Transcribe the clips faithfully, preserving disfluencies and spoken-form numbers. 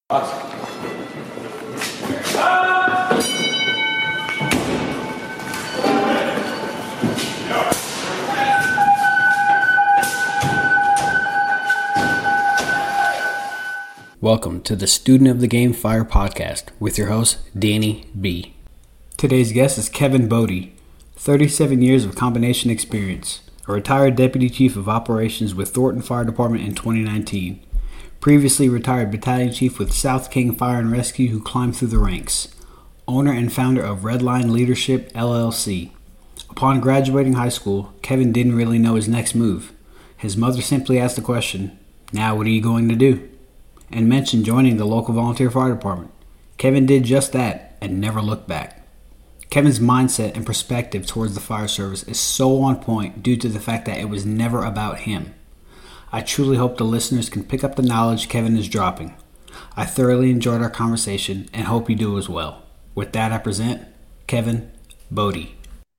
Welcome to the Student of the Game Fire podcast with your host, Danny B. Today's guest is Kevin Bodie, thirty-seven years of combination experience, a retired Deputy Chief of Operations with Thornton Fire Department in twenty nineteen. Previously retired Battalion Chief with South King Fire and Rescue who climbed through the ranks. Owner and founder of Redline Leadership, L L C. Upon graduating high school, Kevin didn't really know his next move. His mother simply asked the question, "Now what are you going to do?" and mentioned joining the local volunteer fire department. Kevin did just that and never looked back. Kevin's mindset and perspective towards the fire service is so on point due to the fact that it was never about him. I truly hope the listeners can pick up the knowledge Kevin is dropping. I thoroughly enjoyed our conversation and hope you do as well. With that, I present Kevin Bodie.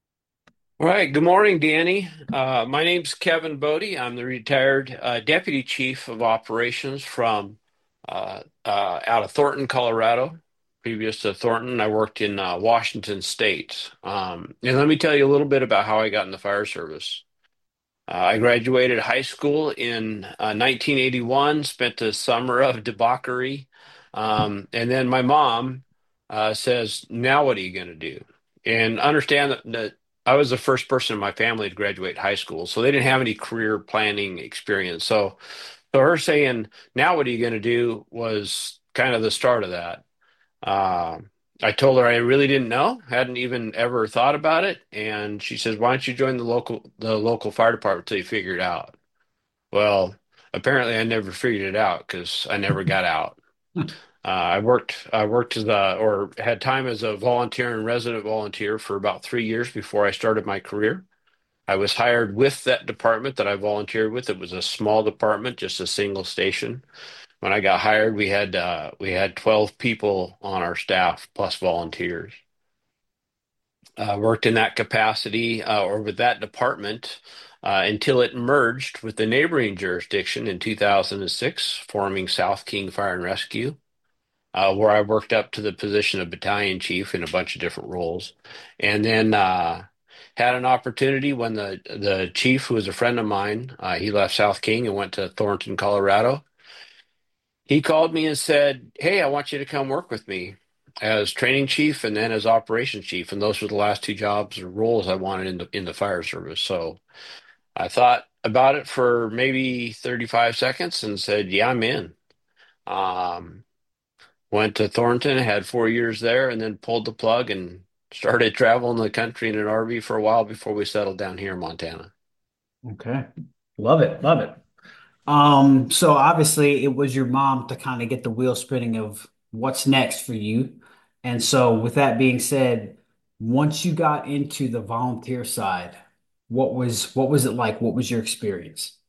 All right. Good morning, Danny. Uh, my name's Kevin Bodie. I'm the retired uh, Deputy Chief of Operations from uh, uh, out of Thornton, Colorado. Previous to Thornton, I worked in uh, Washington State. Um, and let me tell you a little bit about how I got in the fire service. Uh, I graduated high school in uh, nineteen eighty-one, spent a summer of debauchery. Um, and then my mom uh, says, "Now what are you going to do?" And understand that, that I was the first person in my family to graduate high school, so they didn't have any career planning experience. So, so her saying, "Now what are you going to do?" was kind of the start of that. Uh, I told her I really didn't know, hadn't even ever thought about it, and she says, "Why don't you join the local the local fire department till you figure it out?" Well, apparently I never figured it out because I never got out. Uh, I worked I worked as a or had time as a volunteer and resident volunteer for about three years before I started my career. I was hired with that department that I volunteered with. It was a small department, just a single station. When I got hired, we had uh, we had twelve people on our staff plus volunteers. Uh, worked in that capacity uh, or with that department uh, until it merged with the neighboring jurisdiction in two thousand six, forming South King Fire and Rescue, uh, where I worked up to the position of battalion chief in a bunch of different roles, and then uh, had an opportunity when the the chief, who was a friend of mine, uh, he left South King and went to Thornton, Colorado. He called me and said, "Hey, I want you to come work with me as training chief and then as operations chief." And those were the last two jobs or roles I wanted in the in the fire service. So I thought about it for maybe thirty-five seconds and said, "Yeah, I'm in." Um, Went to Thornton, had four years there, and then pulled the plug and started traveling the country in an R V for a while before we settled down here in Montana. Okay. Love it. Love it. Um, so obviously it was your mom to kind of get the wheel spinning of what's next for you. And so with that being said, once you got into the volunteer side, what was what was it like? What was your experience?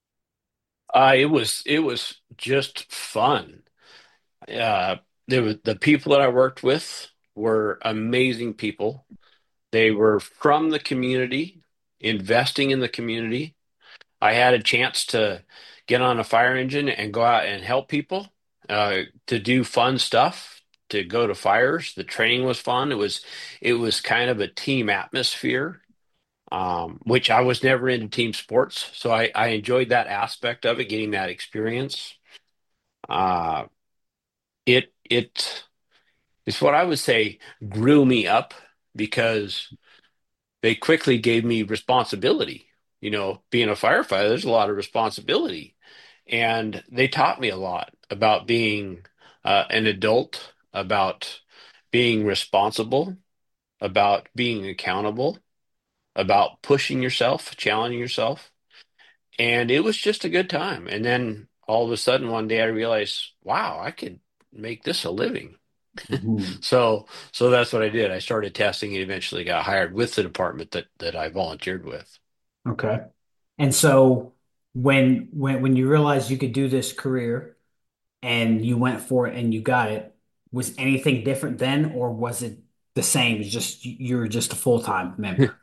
Uh, it was it was just fun. Uh, there was the people that I worked with were amazing people. They were from the community, investing in the community. I had a chance to get on a fire engine and go out and help people, uh, to do fun stuff, to go to fires. The training was fun. It was it was kind of a team atmosphere, um, which I was never into team sports, so I, I enjoyed that aspect of it, getting that experience. Uh, it it is what I would say grew me up because they quickly gave me responsibility. You know, being a firefighter, there's a lot of responsibility. And they taught me a lot about being uh, an adult, about being responsible, about being accountable, about pushing yourself, challenging yourself. And it was just a good time. And then all of a sudden, one day I realized, wow, I could make this a living. Mhm. So, so that's what I did. I started testing and eventually got hired with the department that that I volunteered with. Okay. And so when when when you realized you could do this career and you went for it and you got it, was anything different then, or was it the same? It's just you were just a full-time member.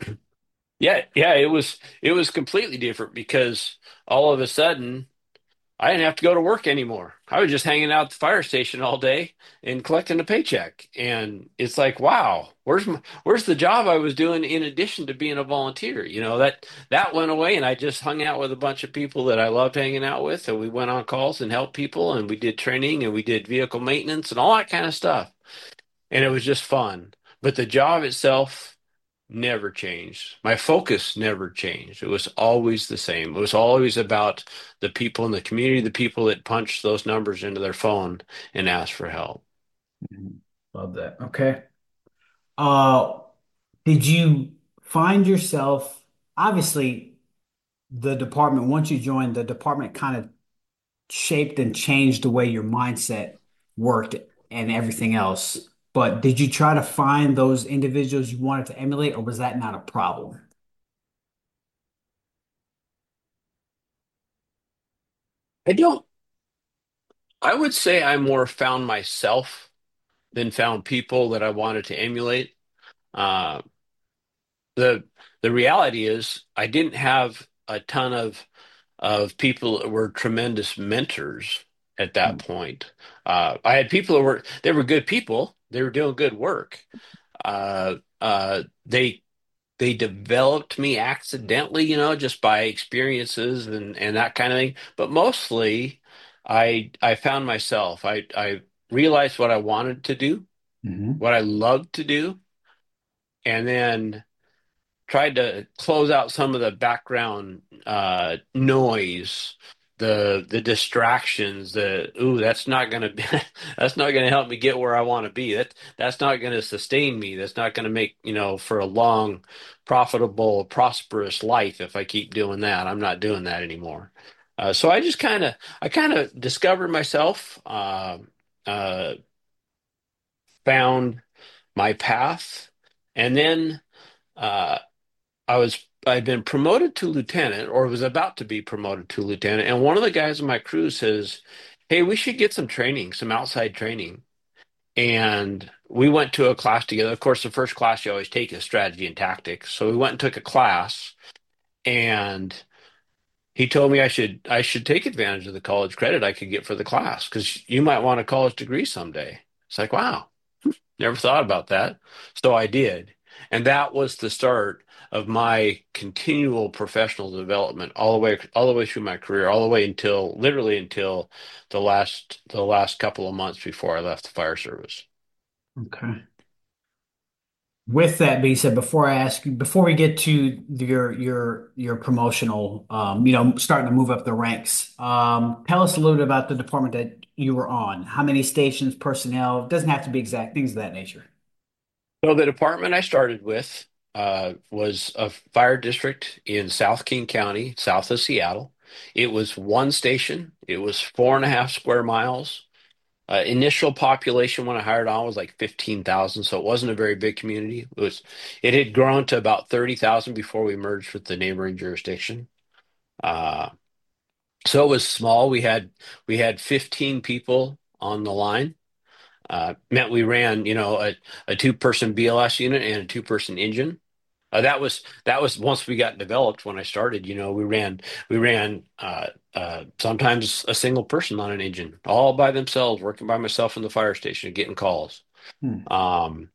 Yeah, yeah, it was it was completely different because all of a sudden, I didn't have to go to work anymore. I was just hanging out at the fire station all day and collecting a paycheck. And it's like, wow, where's my, where's the job I was doing in addition to being a volunteer? You know, that that went away, and I just hung out with a bunch of people that I loved hanging out with, and we went on calls and helped people, and we did training, and we did vehicle maintenance and all that kind of stuff. And it was just fun. But the job itself never changed. My focus never changed. It was always the same. It was always about the people in the community, the people that punched those numbers into their phone and asked for help. Mhm. Love that. Okay. Uh, did you find yourself, obviously, the department, once you joined, the department kind of shaped and changed the way your mindset worked and everything else. But did you try to find those individuals you wanted to emulate, or was that not a problem? I don't, I would say I more found myself than found people that I wanted to emulate. Uh, the the reality is I didn't have a ton of of people that were tremendous mentors at that point. Uh, I had people that were they were good people. They were doing good work. Uh, uh, they they developed me accidentally, you know, just by experiences and and that kind of thing. But mostly, I I found myself. I I realized what I wanted to do, Mm-hmm. what I loved to do, and then tried to close out some of the background uh, noise, the the distractions. The ooh, that's not gonna be, that's not gonna help me get where I want to be. That that's not gonna sustain me. That's not gonna make, you know, for a long, profitable, prosperous life if I keep doing that. I'm not doing that anymore. Uh, so I just kind of I kind of discovered myself, uh, uh, found my path, and then. Uh, I was I'd been promoted to lieutenant, or was about to be promoted to lieutenant, and one of the guys in my crew says, "Hey, we should get some training, some outside training." And we went to a class together. Of course, the first class you always take is strategy and tactics. So we went and took a class, and he told me I should I should take advantage of the college credit I could get for the class because you might want a college degree someday. It's like, wow. Never thought about that. So I did. And that was the start of my continual professional development all the way all the way through my career, all the way until literally until the last the last couple of months before I left the fire service. Okay. With that being said, before I ask you, before we get to your your your promotional, um, you know, starting to move up the ranks, um, tell us a little bit about the department that you were on. How many stations, personnel? It doesn't have to be exact, things of that nature. So the department I started with uh, was a fire district in South King County, south of Seattle. It was one station. It was four and a half square miles. Uh, initial population when I hired on was like fifteen thousand, so it wasn't a very big community. It was, it had grown to about thirty thousand before we merged with the neighboring jurisdiction. Uh, so it was small. We had we had fifteen people on the line. Uh, meant we ran, you know, a, a two-person B L S unit and a two-person engine. Uh, that was that was once we got developed when I started, you know, we ran we ran uh, uh, sometimes a single person on an engine, all by themselves, working by myself in the fire station, getting calls. Hmm. Um,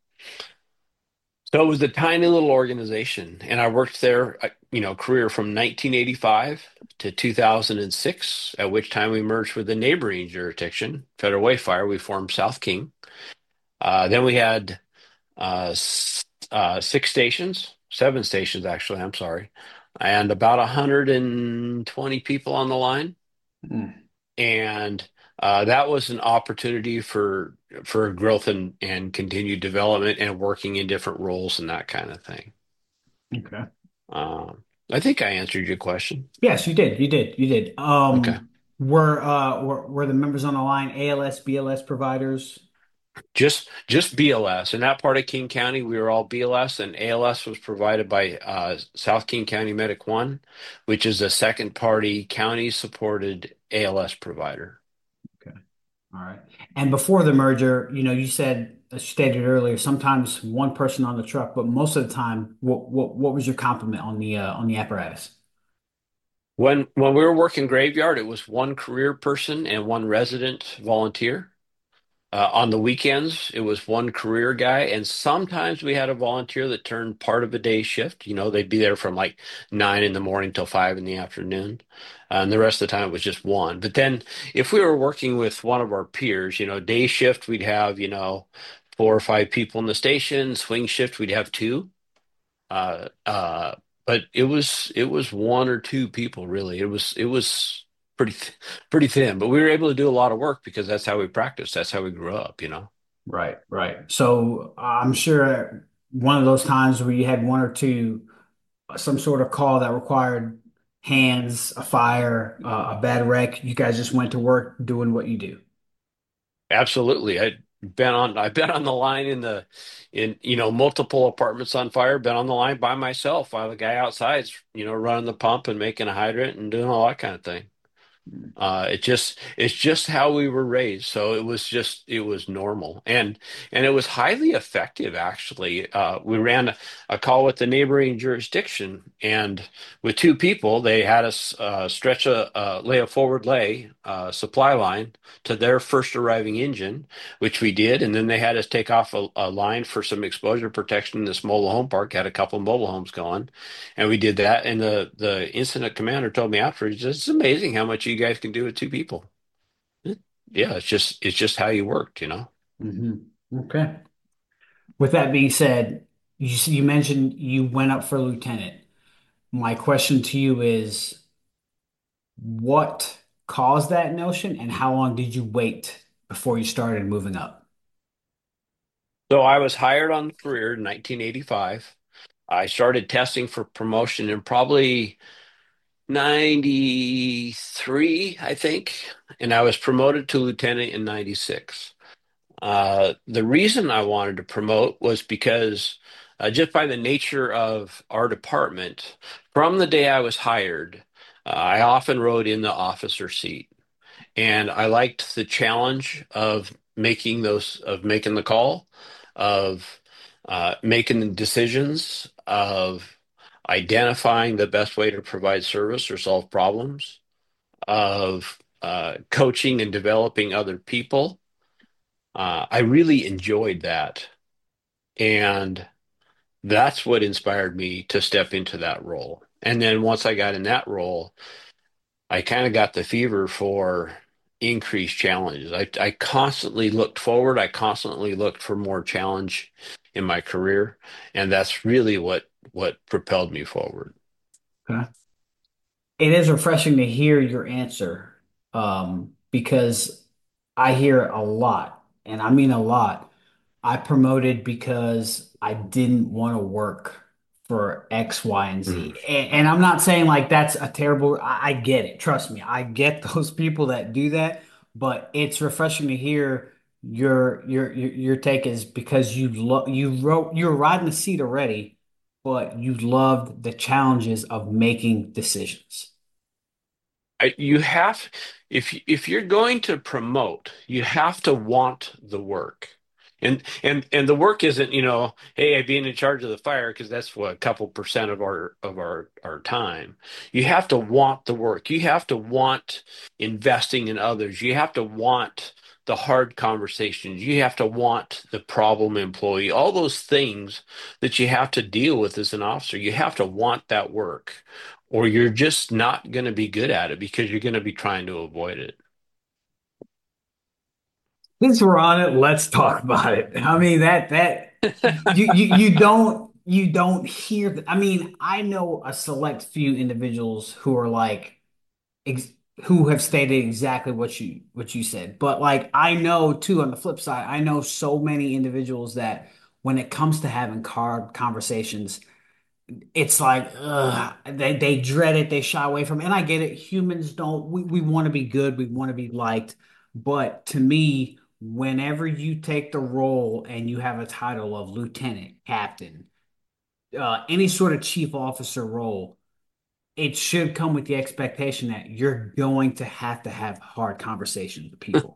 so it was a tiny little organization, and I worked there, uh, you know, career from nineteen eighty-five to two thousand six, at which time we merged with the neighboring jurisdiction, Federal Way Fire. We formed South King. Uh, then we had uh, s- uh, six stations, seven stations actually. I'm sorry, and about one hundred twenty people on the line, Hmm. and uh, that was an opportunity for for growth and and continued development and working in different roles and that kind of thing. Okay. Um, I think I answered your question. Yes, you did. You did. You did. Okay. Um, were uh were, were the members on the line A L S, B L S providers? Just just B L S. In that part of King County, we were all B L S, and A L S was provided by uh, South King County Medic One, which is a second party county supported A L S provider. Okay. All right. And before the merger, you know, you said, as stated earlier, sometimes one person on the truck, but most of the time, what what what was your complement on the uh, on the apparatus? When when we were working graveyard, it was one career person and one resident volunteer. Uh, on the weekends, it was one career guy, and sometimes we had a volunteer that turned part of a day shift. You know, they'd be there from like nine in the morning till five in the afternoon, uh, and the rest of the time it was just one. But then, if we were working with one of our peers, you know, day shift, we'd have, you know, four or five people in the station. Swing shift, we'd have two. Uh, uh, but it was it was one or two people really. It was it was pretty th pretty thin, but we were able to do a lot of work because that's how we practiced. That's how we grew up, you know. Right, right. So I'm sure one of those times where you had one or two, uh, some sort of call that required hands, a fire, uh, a bad wreck, you guys just went to work doing what you do. Absolutely. I've been on I've been on the line in the in you know multiple apartments on fire, been on the line by myself while the guy outside's, you know, running the pump and making a hydrant and doing all that kind of thing. Uh, it just it's just how we were raised. So it was just it was normal and and it was highly effective actually. Uh, we ran a, a call with the neighboring jurisdiction and with two people, they had us uh, stretch a uh, lay a forward lay uh, supply line to their first arriving engine, which we did, and then they had us take off a, a line for some exposure protection in this mobile home park. Had a couple of mobile homes going. And we did that, and the the incident commander told me afterwards, "It's amazing how much you guys can do with two people." Yeah, it's just it's just how you worked, you know. Hmm. Okay. With that being said, you you mentioned you went up for lieutenant. My question to you is, what caused that notion, and how long did you wait before you started moving up? So I was hired on the career in nineteen eighty-five. I started testing for promotion in probably ninety-three, I think, and I was promoted to lieutenant in ninety-six. Uh, the reason I wanted to promote was because uh, just by the nature of our department, from the day I was hired, uh, I often rode in the officer seat, and I liked the challenge of making those of making the call, of uh, making the decisions, of identifying the best way to provide service or solve problems, of uh, coaching and developing other people. Uh, I really enjoyed that. And that's what inspired me to step into that role. And then once I got in that role, I kind of got the fever for increased challenges. I, I constantly looked forward. I constantly looked for more challenge in my career. And that's really what what propelled me forward. Okay. It is refreshing to hear your answer, um, because I hear a lot, and I mean a lot. I promoted because I didn't want to work for X, Y, and Mm. Z. And, and I'm not saying like that's a terrible, I, I get it. Trust me, I get those people that do that, but it's refreshing to hear your your your, your take is because you love you wrote you were riding the seat already, but you loved the challenges of making decisions. I, you have, if if you're going to promote, you have to want the work, and and and the work isn't, you know, hey, being in charge of the fire because that's what a couple percent of our of our our time. You have to want the work. You have to want investing in others. You have to want the hard conversations. You have to want the problem employee. All those things that you have to deal with as an officer. You have to want that work or you're just not going to be good at it because you're going to be trying to avoid it. Since we're on it, let's talk about it. I mean that that you you you don't you don't hear th- I mean, I know a select few individuals who are like ex who have stated exactly what you what you said. But like I know too on the flip side, I know so many individuals that when it comes to having hard conversations, it's like ugh, they they dread it, they shy away from it. And I get it. Humans don't we, we want to be good, we want to be liked. But to me, whenever you take the role and you have a title of lieutenant, captain, uh, any sort of chief officer role, it should come with the expectation that you're going to have to have hard conversations with people.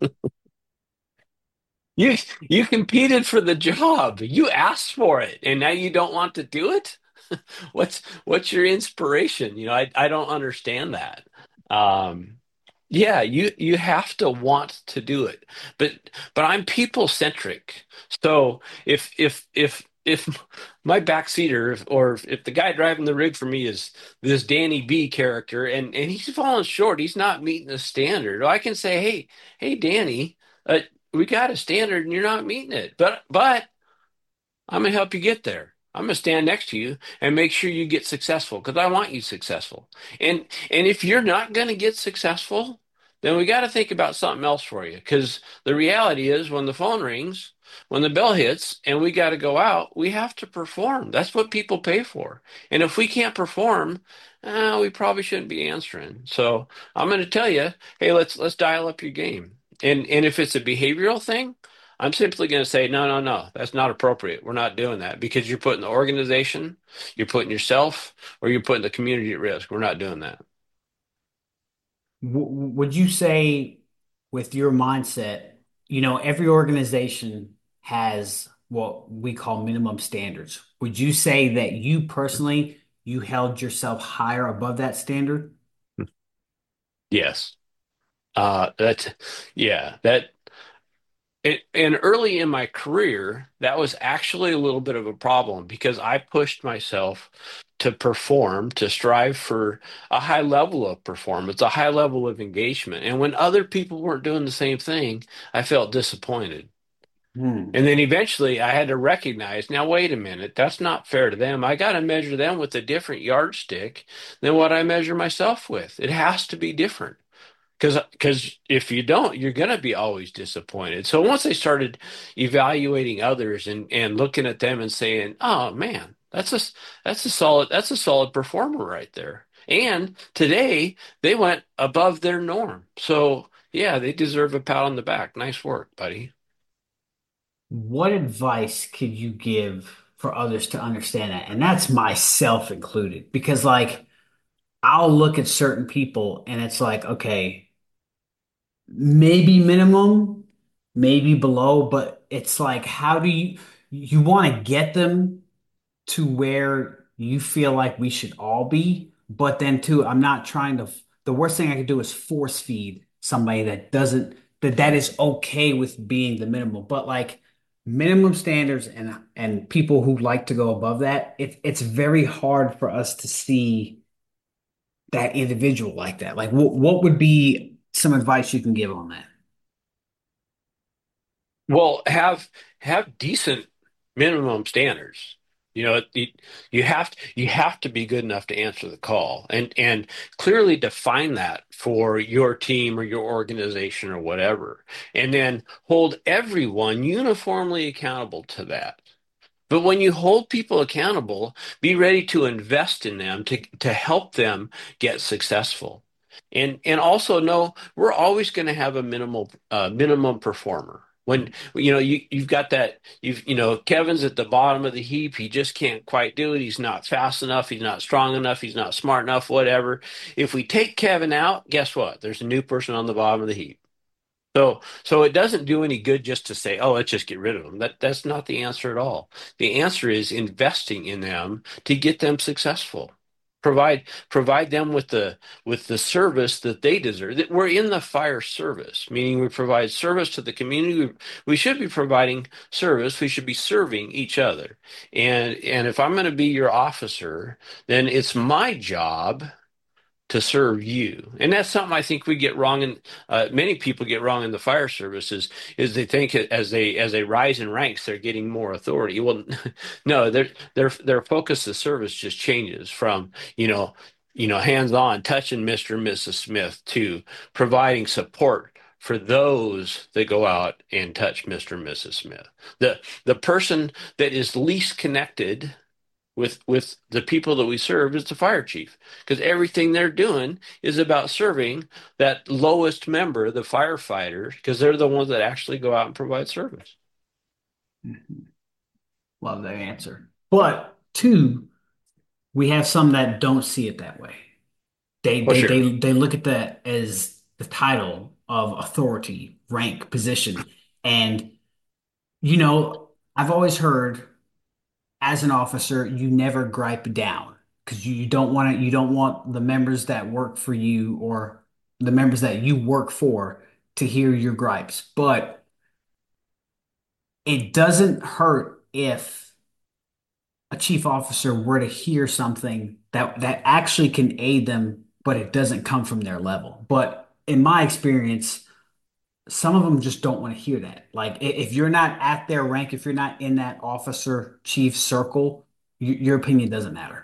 You you competed for the job. You asked for it, and now you don't want to do it? what's what's your inspiration? You know, I I don't understand that. Um, yeah, you you have to want to do it, but but I'm people centric. So if if if if my backseater or if, if the guy driving the rig for me is this Danny B character and and he's falling short, he's not meeting the standard. I can say, hey hey Danny, uh, we got a standard and you're not meeting it, but but I'm gonna help you get there. I'm gonna stand next to you and make sure you get successful because I want you successful. And and if you're not gonna get successful, then we got to think about something else for you. Because the reality is, when the phone rings, when the bell hits, and we got to go out, we have to perform. That's what people pay for. And if we can't perform, uh, we probably shouldn't be answering. So I'm gonna tell you, hey, let's let's dial up your game. And and if it's a behavioral thing. I'm simply going to say, no, no, no, that's not appropriate. We're not doing that because you're putting the organization, you're putting yourself, or you're putting the community at risk. We're not doing that. W would you say, with your mindset, you know, every organization has what we call minimum standards. Would you say that you personally, you held yourself higher above that standard? Yes. Uh, that's, yeah, that, it, and early in my career, that was actually a little bit of a problem because I pushed myself to perform, to strive for a high level of performance, a high level of engagement. And when other people weren't doing the same thing, I felt disappointed. Hmm. And then eventually I had to recognize, now wait a minute, that's not fair to them. I got to measure them with a different yardstick than what I measure myself with. It has to be different. Because because if you don't, you're going to be always disappointed. So once I started evaluating others and and looking at them and saying, "Oh man, that's a that's a solid that's a solid performer right there." And today they went above their norm. So yeah, they deserve a pat on the back. Nice work, buddy. What advice could you give for others to understand that? And that's myself included, because like I'll look at certain people and it's like, okay, maybe minimum, maybe below, but it's like, how do you you want to get them to where you feel like we should all be, but then too, I'm not trying to, the worst thing I could do is force feed somebody that doesn't, that that is okay with being the minimum, but like minimum standards and and people who like to go above that, it, it's very hard for us to see that individual like that. Like what what would be some advice you can give on that? Well, have have decent minimum standards. You know, you, you have you have to be good enough to answer the call and and clearly define that for your team or your organization or whatever, and then hold everyone uniformly accountable to that. But when you hold people accountable, be ready to invest in them to to help them get successful. And and also know we're always going to have a minimal uh, minimum performer. When you know you you've got that you've you know Kevin's at the bottom of the heap. He just can't quite do it. He's not fast enough. He's not strong enough. He's not smart enough. Whatever. If we take Kevin out, guess what? There's a new person on the bottom of the heap. So, so it doesn't do any good just to say, "Oh, let's just get rid of them." That that's not the answer at all. The answer is investing in them to get them successful. Provide provide them with the with the service that they deserve. That we're in the fire service, meaning we provide service to the community. We, we should be providing service. We should be serving each other. And and if I'm going to be your officer, then it's my job to serve you. And that's something I think we get wrong in uh, many people get wrong in the fire services is they think as they as they rise in ranks they're getting more authority. Well, no, their their their focus of service just changes from, you know, you know, hands-on touching Mister and Missus Smith to providing support for those that go out and touch Mister and Missus Smith. The the person that is least connected with with the people that we serve is the fire chief because everything they're doing is about serving that lowest member, the firefighters, because they're the ones that actually go out and provide service. Mhm. Love that answer. But two, we have some that don't see it that way. They Well, they sure. they they look at that as the title of authority, rank, position. And you know, I've always heard as an officer, you never gripe down because you, you don't want to, you don't want the members that work for you or the members that you work for to hear your gripes. But it doesn't hurt if a chief officer were to hear something that that actually can aid them, but it doesn't come from their level. But in my experience, some of them just don't want to hear that. Like i- if you're not at their rank, if you're not in that officer chief circle, y your opinion doesn't matter.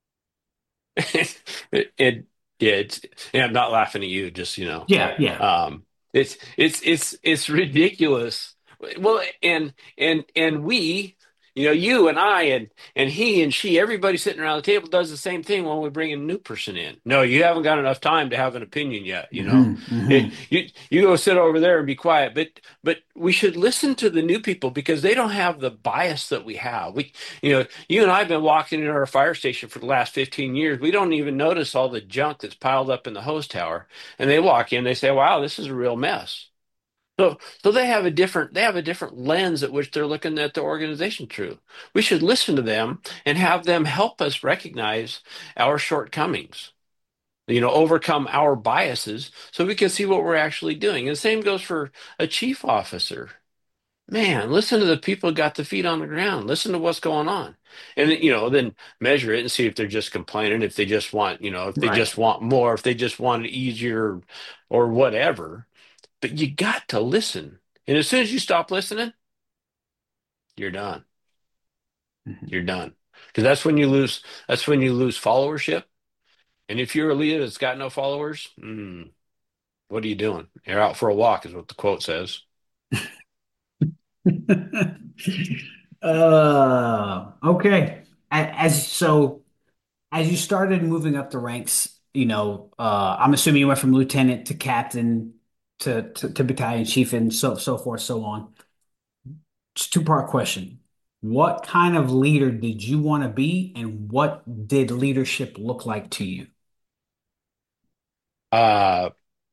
It, it yeah, it's yeah, I'm not laughing at you, just you know. Yeah, yeah. Um it's it's it's it's ridiculous. Well, and and and we, you know, you and I and and he and she, everybody sitting around the table does the same thing when we bring a new person in. No, you haven't got enough time to have an opinion yet, you know. Hmm, It, hmm. you you go sit over there and be quiet, but but we should listen to the new people because they don't have the bias that we have. We you know, you and I have been walking in our fire station for the last fifteen years. We don't even notice all the junk that's piled up in the hose tower. And they walk in, they say, "Wow, this is a real mess." So, so they have a different they have a different lens at which they're looking at the organization through. We should listen to them and have them help us recognize our shortcomings, you know, overcome our biases so we can see what we're actually doing. And the same goes for a chief officer. Man, listen to the people who got the feet on the ground. Listen to what's going on. And you know, then measure it and see if they're just complaining, if they just want, you know, if they Right. just want more, if they just want it easier or whatever. But you got to listen. And as soon as you stop listening, you're done. Mhm. You're done. Because that's when you lose that's when you lose followership. And if you're a leader that's got no followers, mm, what are you doing? You're out for a walk, is what the quote says. Uh, okay. A- As so, as you started moving up the ranks, you know, uh, I'm assuming you went from lieutenant to captain to, to, to battalion chief and so so forth, so on. It's a two-part question. What kind of leader did you want to be, and what did leadership look like to you? Uh,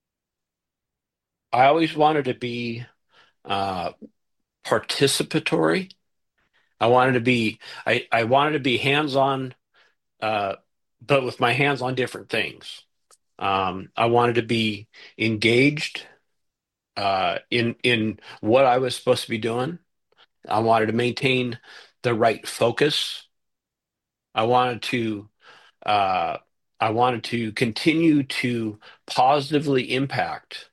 I always wanted to be uh, participatory. I wanted to be I, I wanted to be hands-on, uh, but with my hands on different things. Um, I wanted to be engaged uh, in in what I was supposed to be doing. I wanted to maintain the right focus. I wanted to uh, I wanted to continue to positively impact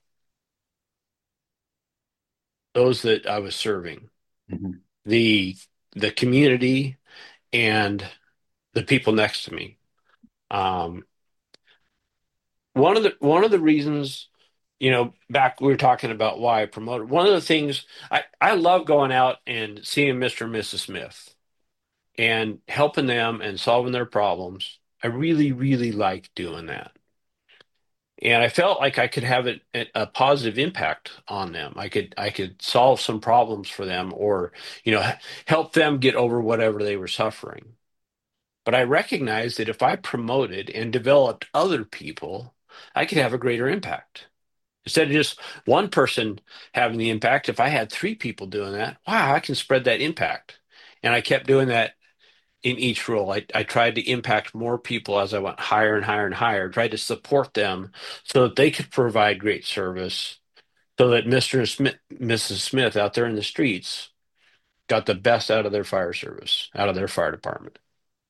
those that I was serving, Mhm. the the community and the people next to me. Um, one of the one of the reasons, you know, back we were talking about why I promoted. One of the things I I love going out and seeing Mister and Missus Smith and helping them and solving their problems. I really, really like doing that. And I felt like I could have a, a positive impact on them. I could I could solve some problems for them or, you know, help them get over whatever they were suffering. But I recognized that if I promoted and developed other people, I could have a greater impact. Instead of just one person having the impact, if I had three people doing that, wow, I can spread that impact. And I kept doing that in each role. I, I tried to impact more people as I went higher and higher and higher, tried to support them so that they could provide great service, so that Mister and Smith, Missus Smith out there in the streets got the best out of their fire service, out of their fire department.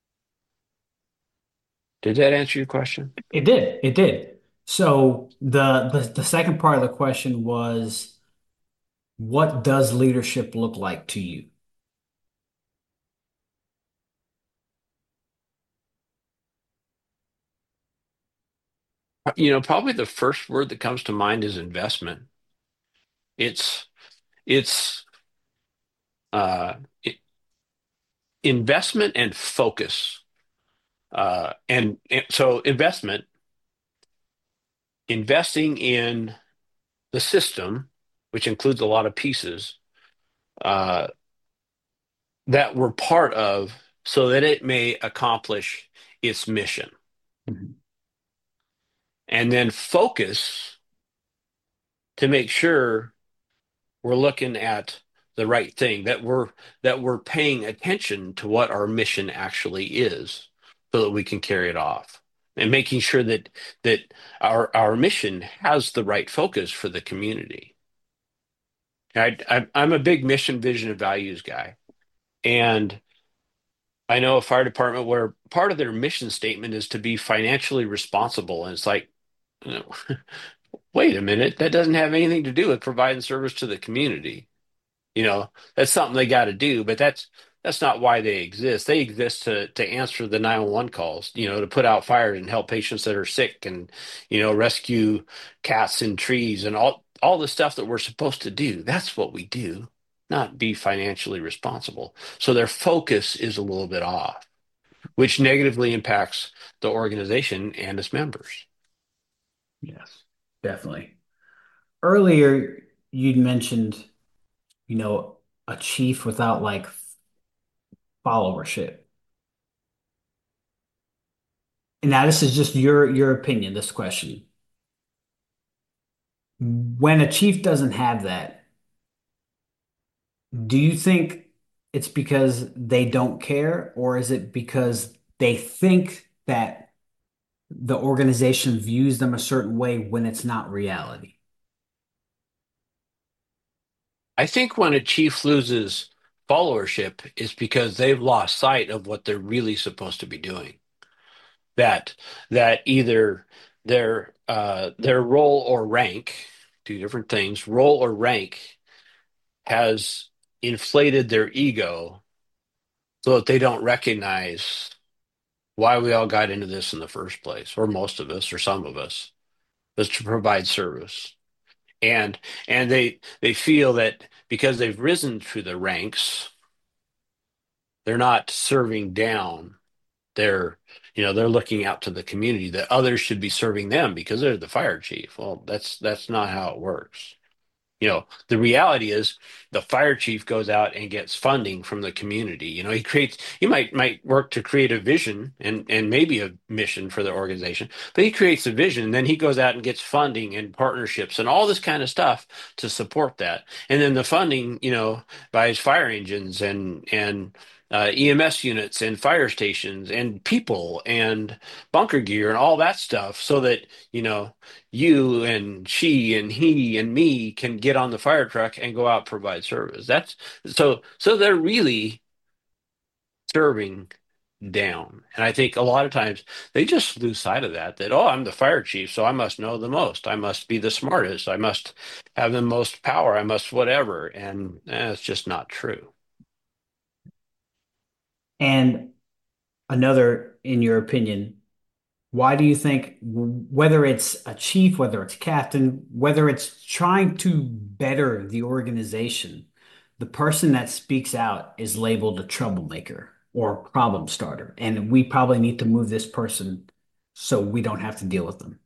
Did that answer your question? It did. It did. So the, the the second part of the question was, what does leadership look like to you? You know, probably the first word that comes to mind is investment. It's it's uh, it, investment and focus. Uh, and, and so investment, investing in the system, which includes a lot of pieces uh, that we're part of, so that it may accomplish its mission. Mhm. And then focus to make sure we're looking at the right thing, that we're that we're paying attention to what our mission actually is so that we can carry it off. And making sure that that our our mission has the right focus for the community. I, I I'm a big mission, vision, and values guy. And I know a fire department where part of their mission statement is to be financially responsible. And it's like, you know, wait a minute, that doesn't have anything to do with providing service to the community. You know, that's something they got to do, but that's that's not why they exist. They exist to to answer the nine one one calls, you know, to put out fires and help patients that are sick and, you know, rescue cats in trees and all all the stuff that we're supposed to do. That's what we do, not be financially responsible. So their focus is a little bit off, which negatively impacts the organization and its members. Yes, definitely. Earlier, you'd mentioned, you know, a chief without like followership. And now this is just your your opinion, this question. When a chief doesn't have that, do you think it's because they don't care, or is it because they think that the organization views them a certain way when it's not reality? I think when a chief loses followership, it's because they've lost sight of what they're really supposed to be doing. That that either their uh, their role or rank, two different things, role or rank has inflated their ego so that they don't recognize why we all got into this in the first place, or most of us, or some of us, is to provide service. And and they they feel that because they've risen through the ranks, they're not serving down. They're, you know, they're looking out to the community that others should be serving them because they're the fire chief. Well, that's that's not how it works. You know, the reality is the fire chief goes out and gets funding from the community. You know, he creates, he might might work to create a vision and and maybe a mission for the organization, but he creates a vision, and then he goes out and gets funding and partnerships and all this kind of stuff to support that. And then the funding, you know, buys fire engines and and uh, E M S units and fire stations and people and bunker gear and all that stuff so that, you know, you and she and he and me can get on the fire truck and go out and provide service. That's so so they're really serving down. And I think a lot of times they just lose sight of that, that, oh, I'm the fire chief, so I must know the most. I must be the smartest. I must have the most power. I must whatever. And eh, it's just not true. And another, in your opinion, why do you think, whether it's a chief, whether it's captain, whether it's trying to better the organization, the person that speaks out is labeled a troublemaker or problem starter, and we probably need to move this person so we don't have to deal with them?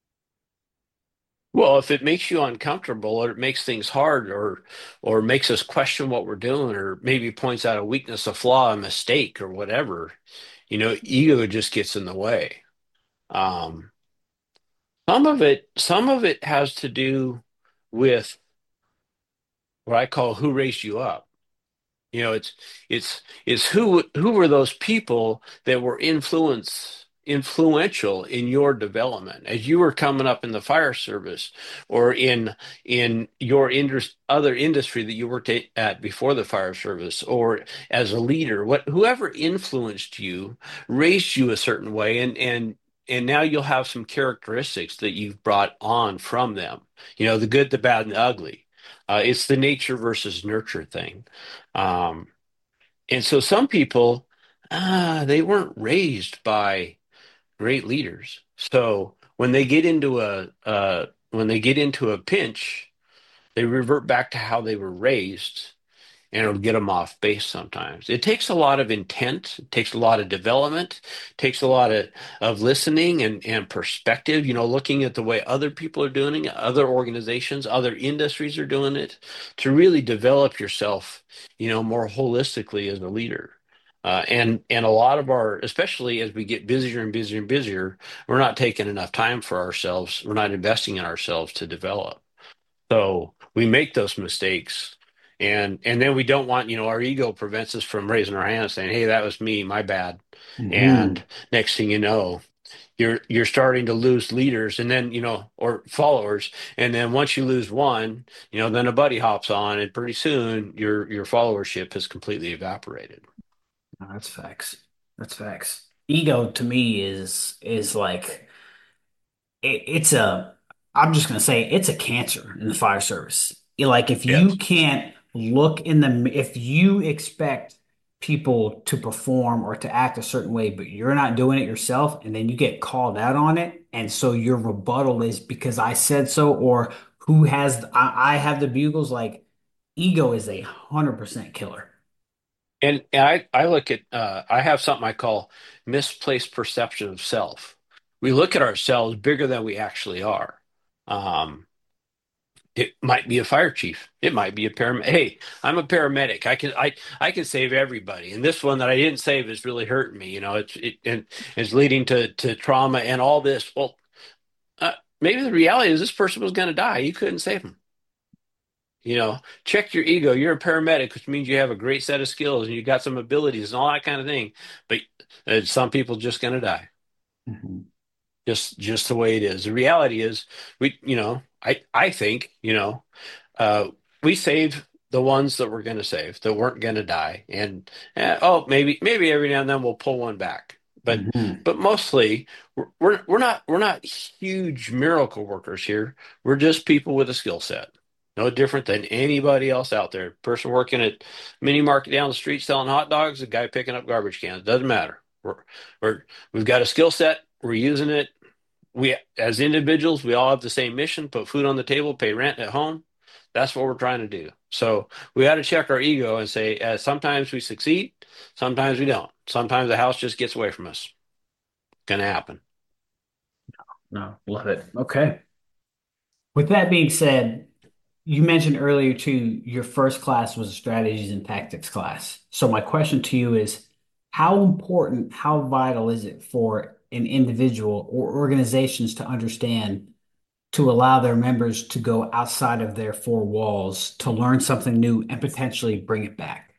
Well, if it makes you uncomfortable or it makes things hard or or makes us question what we're doing or maybe points out a weakness, a flaw, a mistake or whatever, you know, ego just gets in the way. Um, some of it, some of it has to do with what I call who raised you up. You know, it's it's it's who who were those people that were influence influential in your development as you were coming up in the fire service or in in your indus other industry that you worked at at before the fire service or as a leader. What whoever influenced you raised you a certain way, and and and now you'll have some characteristics that you've brought on from them. You know, the good, the bad, and the ugly. Uh, it's the nature versus nurture thing. Um, and so some people, ah, they weren't raised by great leaders. So when they get into a uh, when they get into a pinch, they revert back to how they were raised, and it'll get them off base sometimes. It takes a lot of intent, it takes a lot of development, it takes a lot of, of listening and, and perspective, you know, looking at the way other people are doing it, other organizations, other industries are doing it, to really develop yourself, you know, more holistically as a leader. Uh, and and a lot of our, especially as we get busier and busier and busier, we're not taking enough time for ourselves. We're not investing in ourselves to develop. So we make those mistakes And and then we don't want, you know, our ego prevents us from raising our hand and saying, "Hey, that was me, my bad." Hmm. And next thing you know, you're you're starting to lose leaders and then, you know, or followers. And then once you lose one, you know, then a buddy hops on and pretty soon your your followership has completely evaporated. No, that's facts. That's facts. Ego to me is is like it, it's a I'm just gonna say it's a cancer in the fire service. Like if you Yes. can't look in the if you expect people to perform or to act a certain way, but you're not doing it yourself, and then you get called out on it, and so your rebuttal is because I said so, or who has I, I have the bugles. Like ego is a hundred percent killer. And, and I, I look at, uh, I have something I call misplaced perception of self. We look at ourselves bigger than we actually are. Um, it might be a fire chief. It might be a paramedic. Hey, I'm a paramedic. I can, I, I can save everybody. And this one that I didn't save is really hurting me. You know, it's, it, and it's leading to, to trauma and all this. Well, uh, maybe the reality is this person was going to die. You couldn't save him. You know, check your ego. You're a paramedic, which means you have a great set of skills and you got some abilities and all that kind of thing. But uh, some people just going to die, Mhm. just just the way it is. The reality is, we, you know, I I think, you know, uh, we saved the ones that we're going to save that weren't going to die, and uh, oh, maybe maybe every now and then we'll pull one back, but Mhm. but mostly we're we're we're not we're not huge miracle workers here. We're just people with a skill set. No different than anybody else out there. Person working at mini market down the street selling hot dogs, a guy picking up garbage cans. Doesn't matter. We're, we're we've got a skill set. We're using it. We, as individuals, we all have the same mission: put food on the table, pay rent at home. That's what we're trying to do. So we got to check our ego and say, uh, sometimes we succeed, sometimes we don't. Sometimes the house just gets away from us. Gonna happen. No, love it. Okay. With that being said, you mentioned earlier too, your first class was a strategies and tactics class. So my question to you is, how important, how vital is it for an individual or organizations to understand to allow their members to go outside of their four walls to learn something new and potentially bring it back?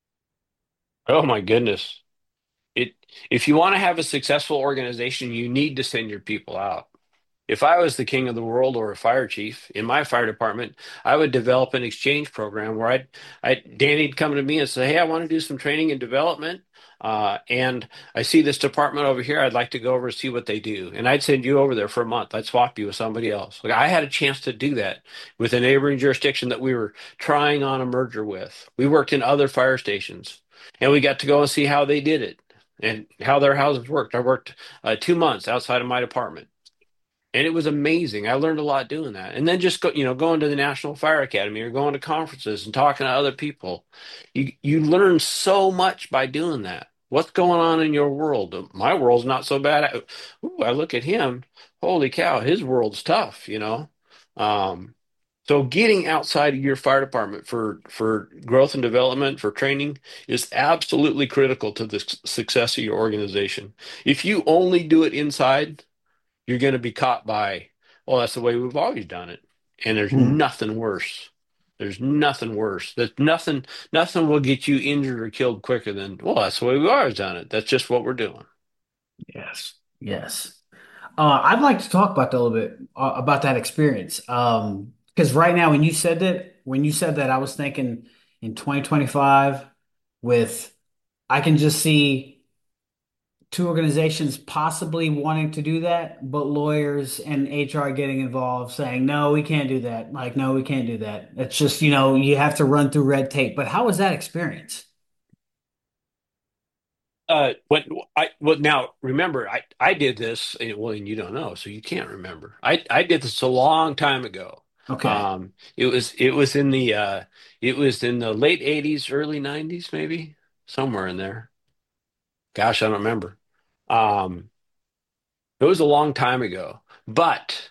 Oh my goodness. It, if you want to have a successful organization, you need to send your people out. If I was the king of the world or a fire chief in my fire department, I would develop an exchange program where I'd, I, Danny'd come to me and say, "Hey, I want to do some training and development. Uh, and I see this department over here. I'd like to go over and see what they do." And I'd send you over there for a month. I'd swap you with somebody else. Like I had a chance to do that with a neighboring jurisdiction that we were trying on a merger with. We worked in other fire stations and we got to go and see how they did it and how their houses worked. I worked uh, two months outside of my department. And it was amazing. I learned a lot doing that. And then just go, you know, going to the National Fire Academy or going to conferences and talking to other people. You you learn so much by doing that. What's going on in your world? My world's not so bad. I, ooh, I look at him. Holy cow, his world's tough, you know. Um, so getting outside of your fire department for for growth and development, for training is absolutely critical to the s- success of your organization. If you only do it inside, you're going to be caught by, well, that's the way we've always done it. And there's Hmm. nothing worse. There's nothing worse. There's nothing, nothing will get you injured or killed quicker than, well, that's the way we've always done it. That's just what we're doing. Yes. Yes. Uh, I'd like to talk about that a little bit uh, about that experience. Um, because right now, when you said that, when you said that, I was thinking in twenty twenty-five with, I can just see two organizations possibly wanting to do that, but lawyers and H R getting involved saying, no, we can't do that. Like, no, we can't do that. It's just, you know, you have to run through red tape. But how was that experience? Uh, when I, well, now remember, I, I did this, and, well, and you don't know, so you can't remember. I, I did this a long time ago. Okay. Um, it was, it was in the, uh, it was in the late eighties, early nineties, maybe somewhere in there. Gosh, I don't remember. Um, it was a long time ago, but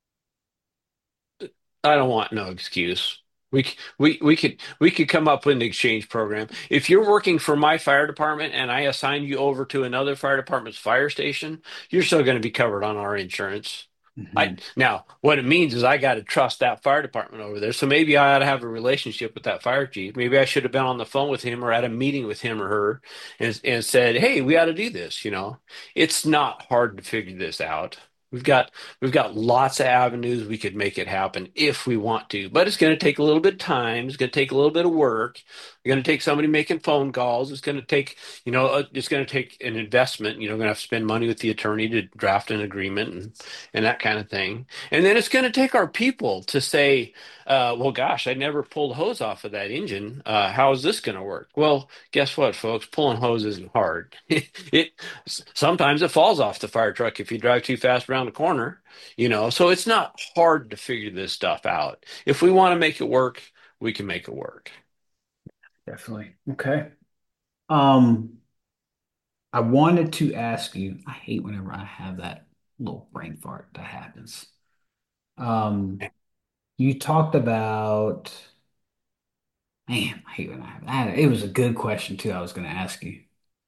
I don't want no excuse. We c- we we could we could come up with an exchange program. If you're working for my fire department and I assign you over to another fire department's fire station, you're still going to be covered on our insurance. I Hmm. now what it means is I got to trust that fire department over there. So maybe I ought to have a relationship with that fire chief. Maybe I should have been on the phone with him or at a meeting with him or her and and said, "Hey, we ought to do this." You know, it's not hard to figure this out. We've got we've got lots of avenues we could make it happen if we want to, but it's going to take a little bit of time. It's going to take a little bit of work. It's going to take somebody making phone calls. It's going to take, you know, uh, it's going to take an investment. You know, going to have to spend money with the attorney to draft an agreement and and that kind of thing. And then it's going to take our people to say, uh, well, gosh, I never pulled hose off of that engine. Uh, how is this going to work? Well, guess what, folks? Pulling hose isn't hard. It sometimes it falls off the fire truck if you drive too fast around the corner, you know. So it's not hard to figure this stuff out. If we want to make it work, we can make it work. Definitely. Okay. Um, I wanted to ask you, I hate whenever I have that little brain fart that happens. Um, you talked about, man, I hate when I have that. It was a good question too. I was going to ask you.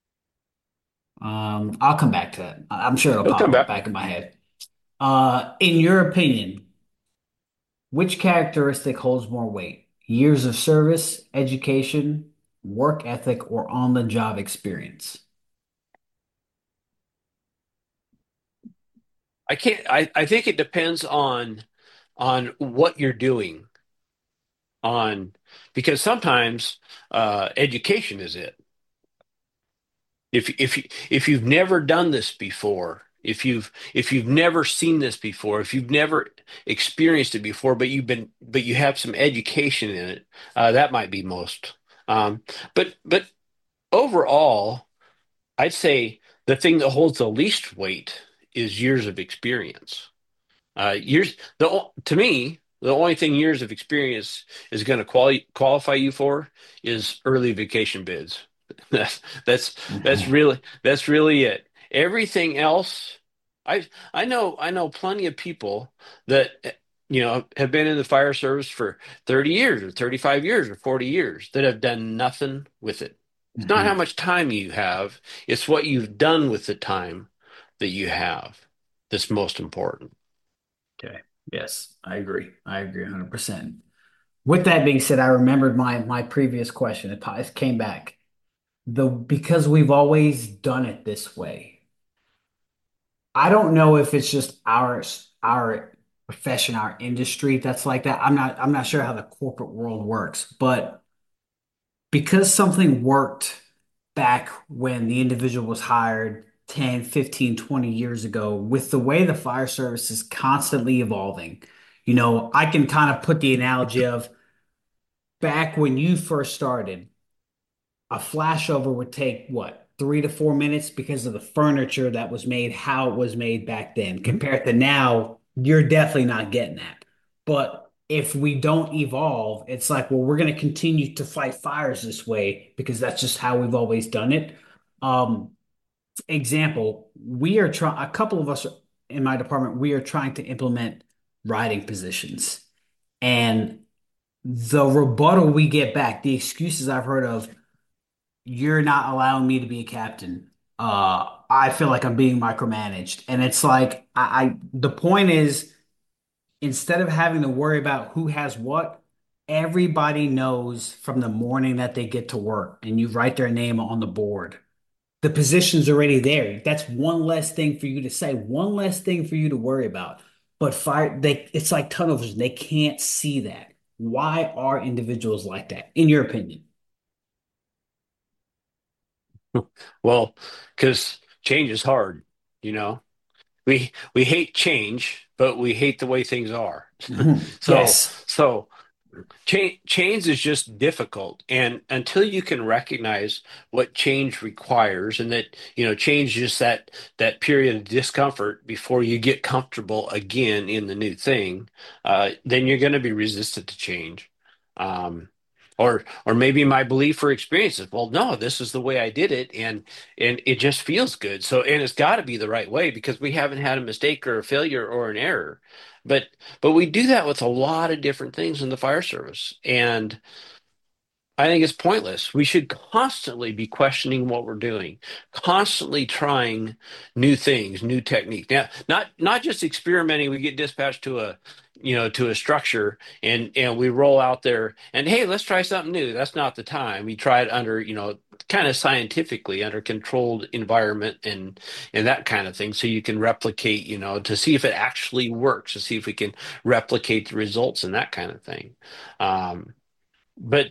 Um, I'll come back to that. I- I'm sure it'll It'll pop come up back. back in my head. Uh, in your opinion, which characteristic holds more weight? Years of service, education, work ethic, or on-the-job experience? I can't. I, I think it depends on on what you're doing on because sometimes uh, education is it. If if you if you've never done this before, if you've if you've never seen this before, if you've never experienced it before, but you've been but you have some education in it, uh, that might be most. Um, but but overall, I'd say the thing that holds the least weight is years of experience. Uh, years the o- to me, the only thing years of experience is going to quali qualify you for is early vacation bids. That's that's that's Mhm. really that's really it. Everything else, I I know I know plenty of people that you know have been in the fire service for thirty years or thirty-five years or forty years that have done nothing with it. It's not how Mhm. much time you have, it's what you've done with the time that you have that's most important. Okay. Yes, I agree. I agree one hundred percent. With that being said, I remembered my my previous question. It, po- it came back. The because we've always done it this way. I don't know if it's just our our profession, our industry that's like that. I'm not I'm not sure how the corporate world works, but because something worked back when the individual was hired ten, fifteen, twenty years ago, with the way the fire service is constantly evolving, you know, I can kind of put the analogy of back when you first started, a flashover would take what, three to four minutes because of the furniture that was made, how it was made back then. Compared to now, you're definitely not getting that. But if we don't evolve, it's like, well, we're going to continue to fight fires this way because that's just how we've always done it. Um, example, we are trying, a couple of us in my department, we are trying to implement riding positions. And the rebuttal we get back, the excuses I've heard of, you're not allowing me to be a captain. Uh, I feel like I'm being micromanaged. And it's like I, I the point is instead of having to worry about who has what, everybody knows from the morning that they get to work and you write their name on the board. The position's already there. That's one less thing for you to say, one less thing for you to worry about. But fire, they it's like tunnel vision. They can't see that. Why are individuals like that, in your opinion? Well, because change is hard, you know. We we hate change, but we hate the way things are. Mhm. So Yes. so change change is just difficult, and until you can recognize what change requires, and that you know change is just that that period of discomfort before you get comfortable again in the new thing, uh, then you're going to be resistant to change. Um, or or maybe my belief or experience is, well, no, this is the way I did it, and and it just feels good. So, and it's got to be the right way because we haven't had a mistake or a failure or an error. But but we do that with a lot of different things in the fire service. And I think it's pointless. We should constantly be questioning what we're doing, constantly trying new things, new techniques. Now, not not just experimenting. We get dispatched to a, you know, to a structure and and we roll out there and hey, let's try something new. That's not the time. We try it under, you know, kind of scientifically under controlled environment and and that kind of thing, so you can replicate, you know, to see if it actually works, to see if we can replicate the results and that kind of thing. Um, but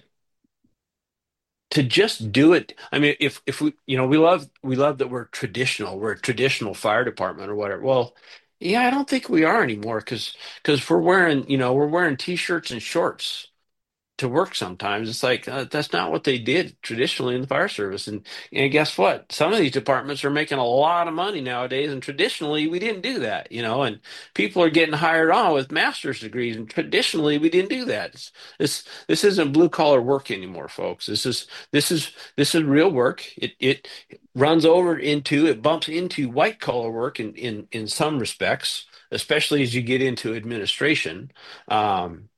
to just do it. I mean, if if we, you know, we love we love that we're traditional, we're a traditional fire department or whatever. Well, yeah, I don't think we are anymore because because we're wearing, you know, we're wearing t-shirts and shorts to work sometimes. It's like uh, that's not what they did traditionally in the fire service. And and guess what? Some of these departments are making a lot of money nowadays, and traditionally we didn't do that, you know. And people are getting hired on with master's degrees, and traditionally we didn't do that. It's, this this isn't blue collar work anymore, folks. This is this is this is real work. It it runs over into it bumps into white collar work in in in some respects, especially as you get into administration. Um,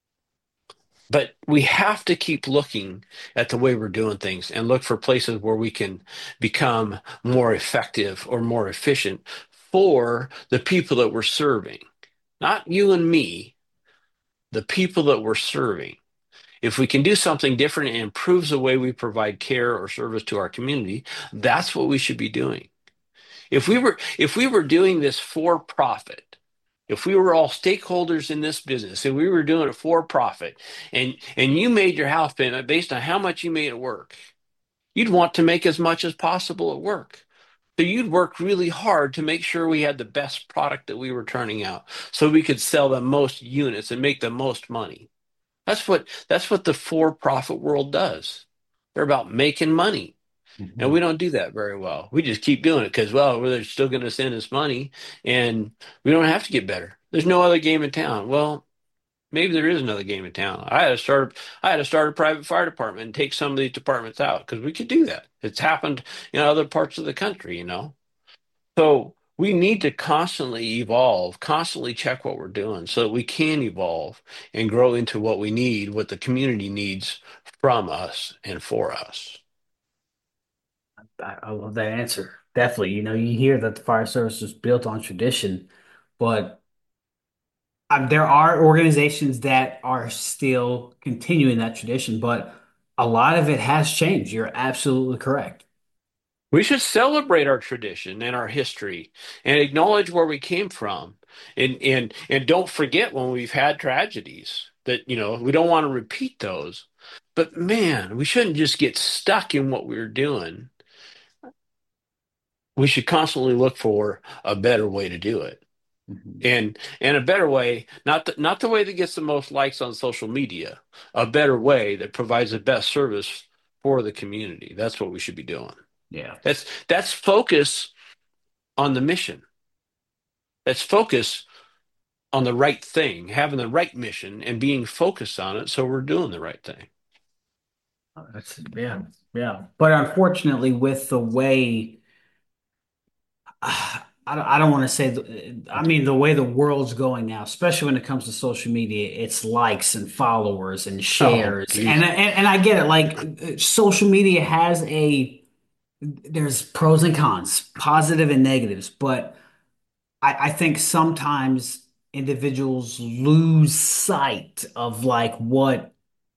but we have to keep looking at the way we're doing things and look for places where we can become more effective or more efficient for the people that we're serving. Not you and me, the people that we're serving. If we can do something different and improves the way we provide care or service to our community, that's what we should be doing. If we were if we were doing this for profit, if we were all stakeholders in this business and we were doing it for profit, and and you made your house payment based on how much you made at work, you'd want to make as much as possible at work. So you'd work really hard to make sure we had the best product that we were turning out so we could sell the most units and make the most money. That's what that's what the for-profit world does. They're about making money. And we Mhm. don't do that very well. We just keep doing it because, well, they're still going to send us money and we don't have to get better. There's no other game in town. Well, maybe there is another game in town. I had to start, I had to start a private fire department and take some of these departments out because we could do that. It's happened in other parts of the country, you know? So we need to constantly evolve, constantly check what we're doing so that we can evolve and grow into what we need, what the community needs from us and for us. I, I love that answer. Definitely. You know, you hear that the fire service was built on tradition, but um, there are organizations that are still continuing that tradition, but a lot of it has changed. You're absolutely correct. We should celebrate our tradition and our history and acknowledge where we came from. And and and don't forget when we've had tragedies that, you know, we don't want to repeat those. But man, we shouldn't just get stuck in what we're doing. We should constantly look for a better way to do it. Mhm. And and a better way, not the, not the way that gets the most likes on social media, a better way that provides the best service for the community. That's what we should be doing. Yeah. That's that's focus on the mission. Let's focus on the right thing, having the right mission and being focused on it so we're doing the right thing. Oh, That's yeah, yeah. But unfortunately, with the way I don't, I don't want to say, the, I mean, the way the world's going now, especially when it comes to social media, it's likes and followers and Oh, shares. And, geez. and, and I get it. Like uh, social media has a, there's pros and cons, positive and negatives, but I, I think sometimes individuals lose sight of like what,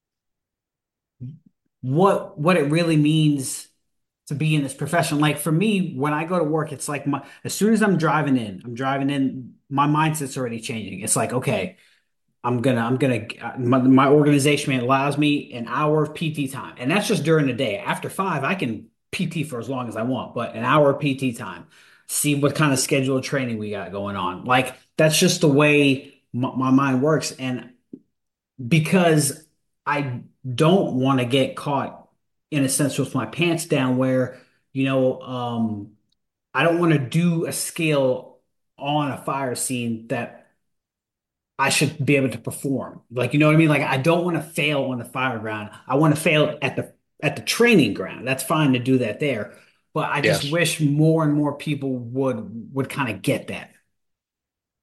what, what it really means to be in this profession. Like for me, when I go to work, it's like my as soon as I'm driving in, I'm driving in, my mindset's already changing. It's like, okay, I'm gonna, I'm gonna, my, my organization allows me an hour of P T time, and that's just during the day. After five, I can P T for as long as I want, but an hour of P T time. See what kind of scheduled training we got going on. Like that's just the way my, my mind works, and because I don't want to get caught in a sense with my pants down where, you know, um, I don't want to do a skill on a fire scene that I should be able to perform. Like, you know what I mean? Like, I don't want to fail on the fire ground. I want to fail at the at the training ground. That's fine to do that there. But I just Yes. wish more and more people would would kind of get that.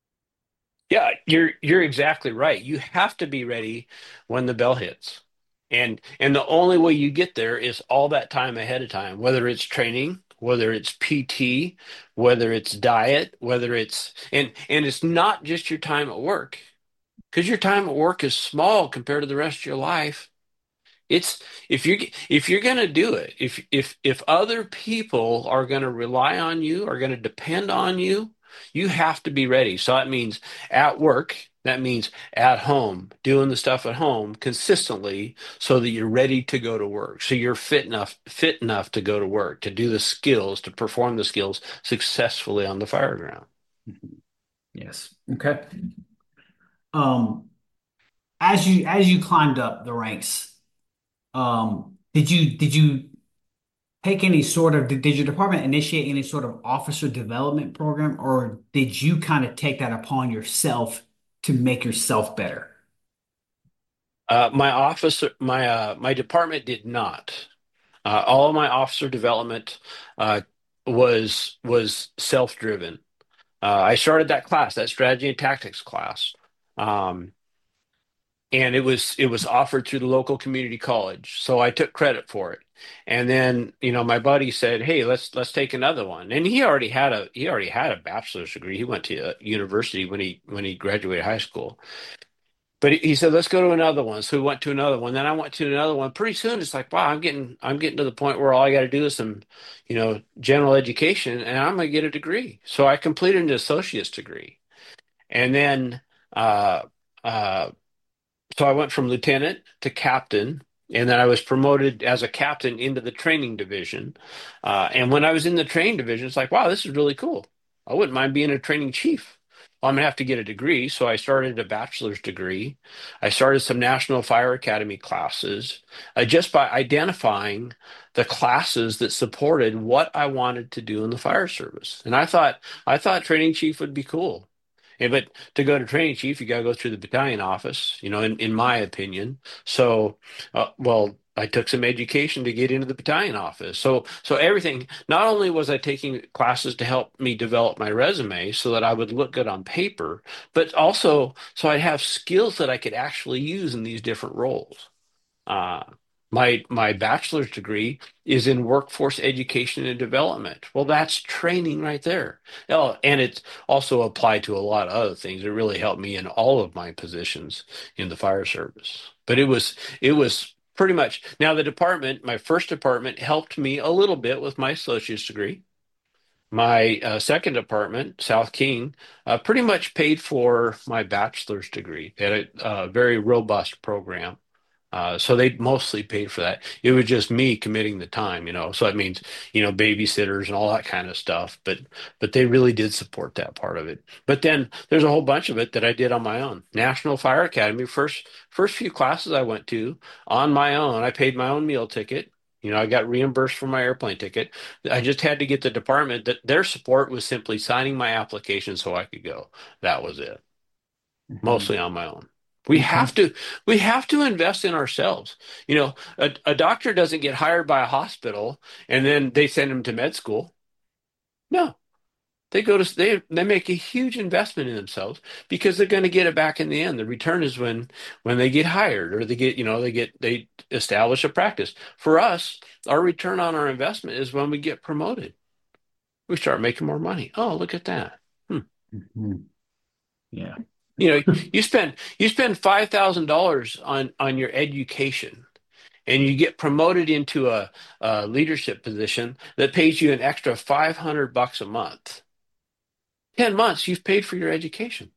Yeah, you're you're exactly right. You have to be ready when the bell hits. And and the only way you get there is all that time ahead of time, whether it's training, whether it's P T, whether it's diet, whether it's and and it's not just your time at work, because your time at work is small compared to the rest of your life. It's if you if you're going to do it, if if if other people are going to rely on you, are going to depend on you, you have to be ready. So that means at work, that means at home, doing the stuff at home consistently so that you're ready to go to work. So you're fit enough fit enough to go to work, to do the skills, to perform the skills successfully on the fire ground. Mhm. Yes. Okay. Um, as you as you climbed up the ranks, um, did you did you take any sort of did, did your department initiate any sort of officer development program, or did you kind of take that upon yourself to make yourself better? Uh, my officer, my uh, my department did not. Uh, all of my officer development uh, was was self-driven. Uh, I started that class, that strategy and tactics class, um, and it was it was offered through the local community college. So I took credit for it. And then, you know, my buddy said, "Hey, let's let's take another one." And he already had a he already had a bachelor's degree. He went to a university when he when he graduated high school. But he he said, "Let's go to another one." So we went to another one. Then I went to another one. Pretty soon, it's like, wow, I'm getting, I'm getting to the point where all I got to do is some, you know, general education, and I'm gonna get a degree. So I completed an associate's degree, and then, uh, uh, so I went from lieutenant to captain, and then I was promoted as a captain into the training division. Uh, and when I was in the training division, it's like, wow, this is really cool. I wouldn't mind being a training chief. Well, I'm gonna have to get a degree, so I started a bachelor's degree. I started some National Fire Academy classes, uh, just by identifying the classes that supported what I wanted to do in the fire service. And I thought, I thought training chief would be cool. Yeah, but to go to training chief, you got to go through the battalion office, you know, in, in my opinion. So, uh, well, I took some education to get into the battalion office. So, so everything, not only was I taking classes to help me develop my resume so that I would look good on paper, but also so I'd have skills that I could actually use in these different roles. Uh, my my bachelor's degree is in workforce education and development. Well, that's training right there. Oh, and it's also applied to a lot of other things. It really helped me in all of my positions in the fire service. But it was it was pretty much now the department, my first department helped me a little bit with my associate's degree. My uh, second department, South King, uh, pretty much paid for my bachelor's degree. They had a, uh very robust program. Uh, so they mostly paid for that. It was just me committing the time, you know. So that means, you know, babysitters and all that kind of stuff. But but they really did support that part of it. But then there's a whole bunch of it that I did on my own. National Fire Academy, first first few classes I went to on my own. I paid my own meal ticket. You know, I got reimbursed for my airplane ticket. I just had to get the department that their support was simply signing my application so I could go. That was it, Mhm. mostly on my own. We Okay. have to we have to invest in ourselves. You know, a, a doctor doesn't get hired by a hospital and then they send him to med school. No, they go to they they make a huge investment in themselves because they're going to get it back in the end. The return is when when they get hired or they get, you know, they get they establish a practice. For us, our return on our investment is when we get promoted. We start making more money. Oh, look at that. Hmm. Mhm. Yeah. You know, you spend you spend five thousand dollars on on your education, and you get promoted into a, a leadership position that pays you an extra five hundred bucks a month. ten months, you've paid for your education.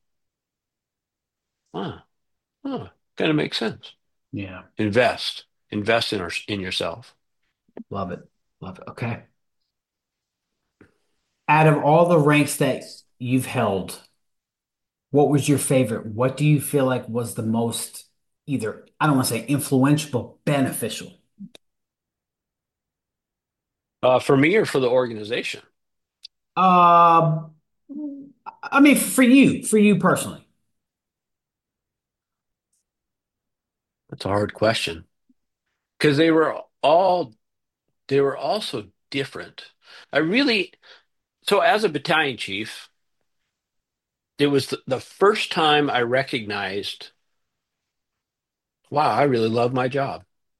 Wow. Oh, kind of makes sense. Yeah. Invest. Invest in our, in yourself. Love it. Love it. Okay. Out of all the ranks that you've held, what was your favorite? What do you feel like was the most either, I don't want to say influential, but beneficial? Uh, for me or for the organization? Um, I mean, for you, for you personally. That's a hard question because they were all they were also different. I really so as a battalion chief, it was the, the first time I recognized, wow, I really love my job.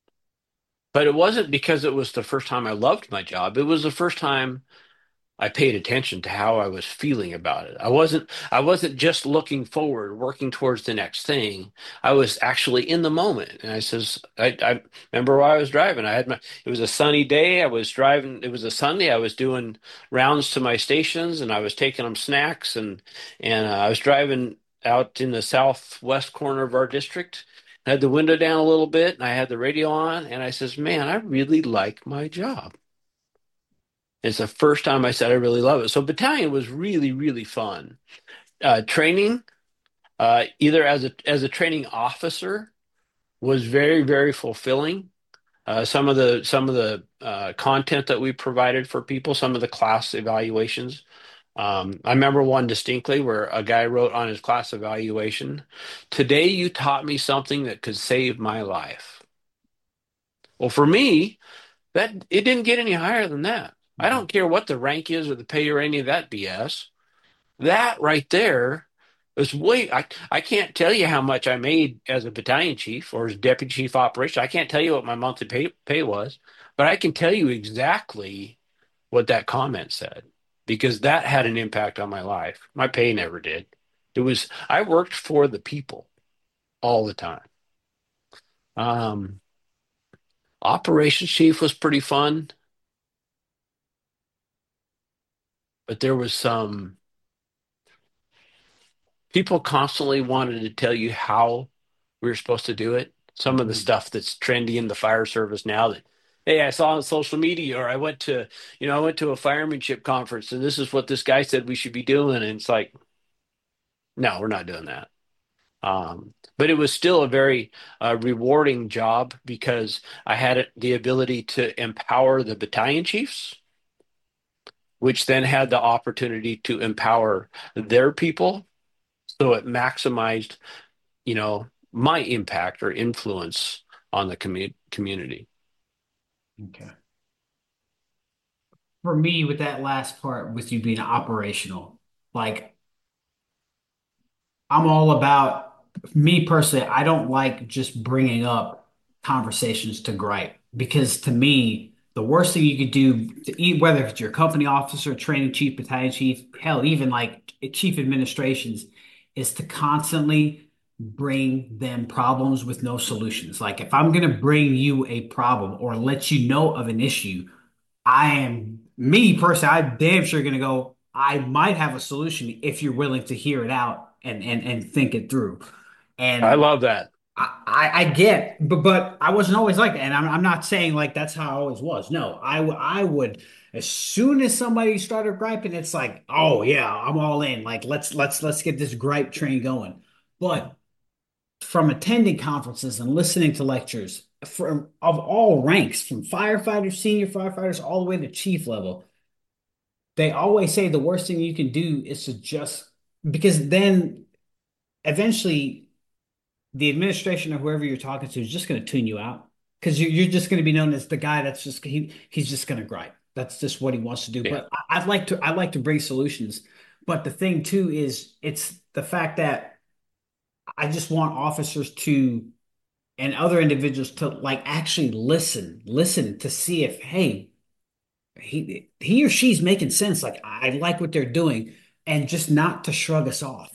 But it wasn't because it was the first time I loved my job. It was the first time I paid attention to how I was feeling about it. I wasn't I wasn't just looking forward, working towards the next thing. I was actually in the moment. And I says, I, I remember while I was driving. I had my It was a sunny day. I was driving. It was a Sunday. I was doing rounds to my stations, and I was taking them snacks, and and uh, I was driving out in the southwest corner of our district. I had the window down a little bit, and I had the radio on, and I says, "Man, I really like my job." It's the first time I said I really love it. So battalion was really, really fun. Uh, training, uh, either as a as a training officer, was very, very fulfilling. Uh, some of the some of the uh, content that we provided for people, some of the class evaluations. Um, I remember one distinctly where a guy wrote on his class evaluation, "Today you taught me something that could save my life." Well, for me, that it didn't get any higher than that. I Mhm. don't care what the rank is or the pay or any of that B S. That right there is way I, I can't tell you how much I made as a battalion chief or as deputy chief operation. I can't tell you what my monthly pay, pay was, but I can tell you exactly what that comment said because that had an impact on my life. My pay never did. It was I worked for the people all the time. Um, Operations chief was pretty fun, but there was some people constantly wanted to tell you how we were supposed to do it. Some of the Mhm. stuff that's trendy in the fire service now that, hey, I saw on social media, or I went to, you know, I went to a firemanship conference and this is what this guy said we should be doing. And it's like, no, we're not doing that. Um, but it was still a very uh, rewarding job because I had it, the ability to empower the battalion chiefs, which then had the opportunity to empower their people. So it maximized you know, my impact or influence on the commu community. Okay. For me, with that last part, with you being operational, like I'm all about me personally. I don't like just bringing up conversations to gripe because to me, the worst thing you could do to eat, whether it's your company officer, training chief, battalion chief, hell, even like chief administrations, is to constantly bring them problems with no solutions. Like if I'm going to bring you a problem or let you know of an issue, I am me personally, I'm damn sure gonna go, I might have a solution if you're willing to hear it out and and and think it through. I And love that. I, I, I get, but but I wasn't always like that. And I'm I'm not saying like that's how I always was. No, I w- I would as soon as somebody started griping, it's like, oh yeah, I'm all in. Like let's let's let's get this gripe train going. But from attending conferences and listening to lectures from of all ranks, from firefighters, senior firefighters, all the way to chief level, they always say the worst thing you can do is to just because then eventually the administration or whoever you're talking to is just going to tune you out because you're, you're just going to be known as the guy that's just he he's just going to gripe. That's just what he wants to do. Yeah. But I, I'd like to I like to bring solutions. But the thing too is it's the fact that I just want officers to and other individuals to like actually listen, listen to see if, hey, he he or she's making sense. Like I like what they're doing, and just not to shrug us off.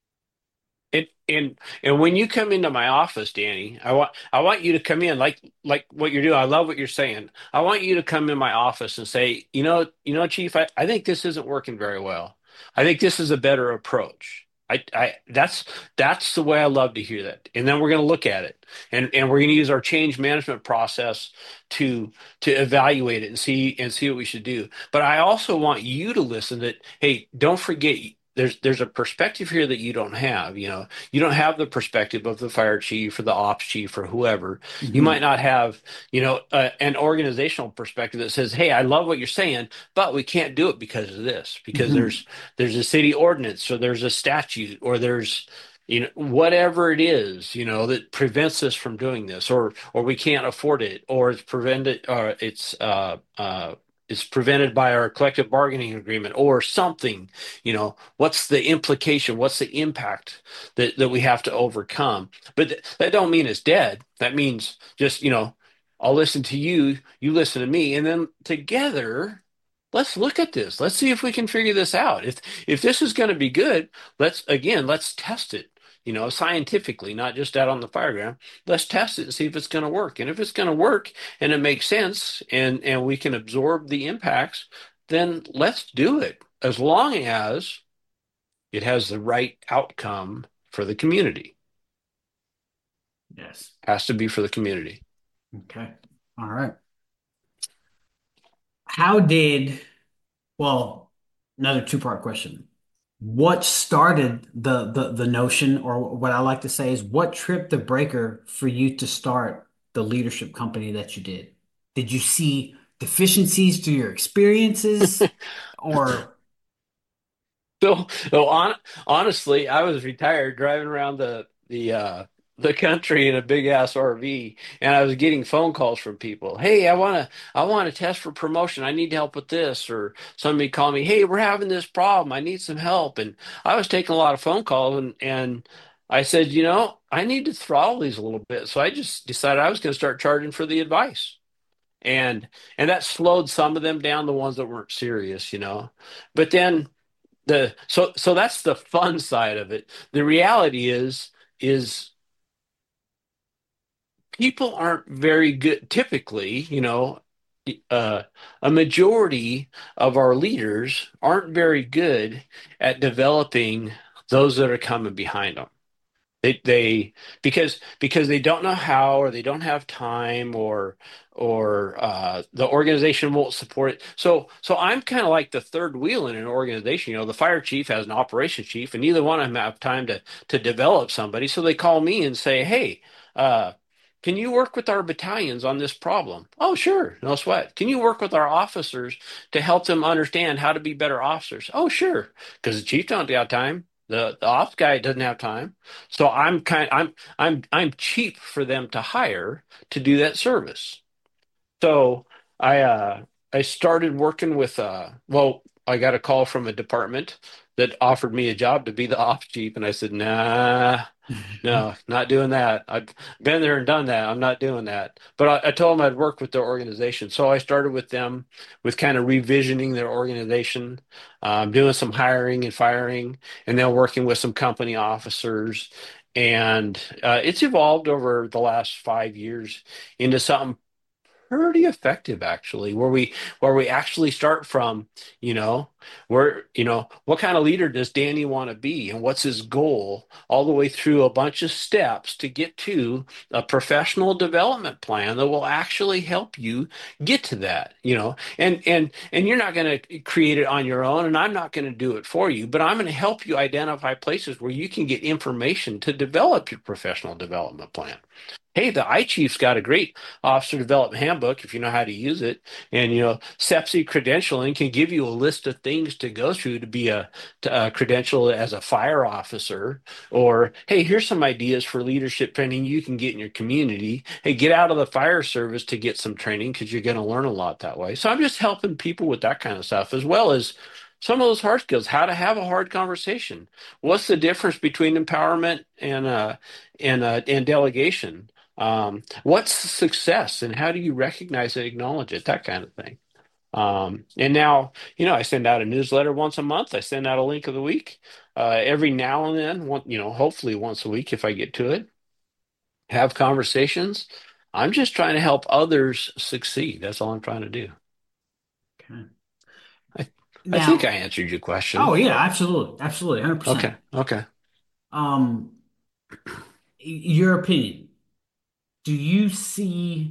And and and when you come into my office, Danny, I want I want you to come in like like what you're doing. I love what you're saying. I want you to come in my office and say, you know, you know, Chief, I, I think this isn't working very well. I think this is a better approach. I, I that's that's the way I love to hear that. And then we're going to look at it and and we're going to use our change management process to to evaluate it and see and see what we should do. But I also want you to listen that, hey, don't forget there's there's a perspective here that you don't have. You know, you don't have the perspective of the fire chief or the ops chief or whoever. You might Mhm. not have, you know, uh, an organizational perspective that says, "Hey, I love what you're saying, but we can't do it because of this, because Mhm. there's there's a city ordinance or there's a statute or there's you know whatever it is, you know, that prevents us from doing this, or or we can't afford it, or it's prevented, or it's uh uh it's prevented by our collective bargaining agreement or something, you know, what's the implication? What's the impact that, that we have to overcome? But th that don't mean it's dead. That means just, you know, I'll listen to you, you listen to me, and then together, let's look at this. Let's see if we can figure this out. If if this is going to be good, let's again, let's test it, you know, scientifically, not just out on the fire ground. Let's test it and see if it's going to work. And if it's going to work and it makes sense and and we can absorb the impacts, then let's do it. As long as it has the right outcome for the community. Yes. Has to be for the community. Okay. All right. How did, well, another two-part question. What started the the the notion, or what I like to say is what tripped the breaker for you to start the leadership company that you did? Did you see deficiencies through your experiences, or So, so on, honestly, I was retired driving around the the uh the country in a big ass R V, and I was getting phone calls from people. Hey, I want to I want to test for promotion. I need help with this. Or somebody called me, "Hey, we're having this problem. I need some help." And I was taking a lot of phone calls, and and I said, you know, I need to throttle these a little bit. So I just decided I was going to start charging for the advice. And and that slowed some of them down, the ones that weren't serious, you know. But then the so so that's the fun side of it. The reality is is people aren't very good typically, you know, uh, a majority of our leaders aren't very good at developing those that are coming behind them. They they because because they don't know how, or they don't have time, or or uh, the organization won't support it. So so I'm kind of like the third wheel in an organization. You know, the fire chief has an operations chief, and neither one of them have time to to develop somebody. So they call me and say, "Hey, uh, can you work with our battalions on this problem?" Oh, sure, no sweat. Can you work with our officers to help them understand how to be better officers? Oh, sure, because the chief don't have time. The the ops guy doesn't have time. So I'm kind I'm I'm I'm cheap for them to hire to do that service. So I uh I started working with uh well, I got a call from a department that offered me a job to be the ops chief, and I said, "Nah, no, not doing that. I've been there and done that. I'm not doing that." But I, I told them I'd work with their organization. So I started with them with kind of revisioning their organization, um, doing some hiring and firing, and then working with some company officers. And uh, it's evolved over the last five years into something pretty effective, actually, where we where we actually start from, you know, where, you know, what kind of leader does Danny want to be, and what's his goal, all the way through a bunch of steps to get to a professional development plan that will actually help you get to that, you know. And and and you're not going to create it on your own, and I'm not going to do it for you, but I'm going to help you identify places where you can get information to develop your professional development plan. Hey, the I Chief's got a great officer development handbook if you know how to use it. And, you know, SEPSI credentialing can give you a list of things to go through to be a, to, a credential as a fire officer. Or, hey, here's some ideas for leadership training you can get in your community. Hey, get out of the fire service to get some training because you're going to learn a lot that way. So I'm just helping people with that kind of stuff, as well as some of those hard skills, how to have a hard conversation. What's the difference between empowerment and uh, and uh, and delegation? Um, what's success, and how do you recognize and acknowledge it? That kind of thing. Um, and now, you know, I send out a newsletter once a month. I send out a link of the week uh, every now and then. One, you know, hopefully once a week if I get to it. Have conversations. I'm just trying to help others succeed. That's all I'm trying to do. okay. I, I think I Now, answered your question. oh yeah, absolutely, absolutely, one hundred percent. Okay. Okay. Um, your opinion. Do you see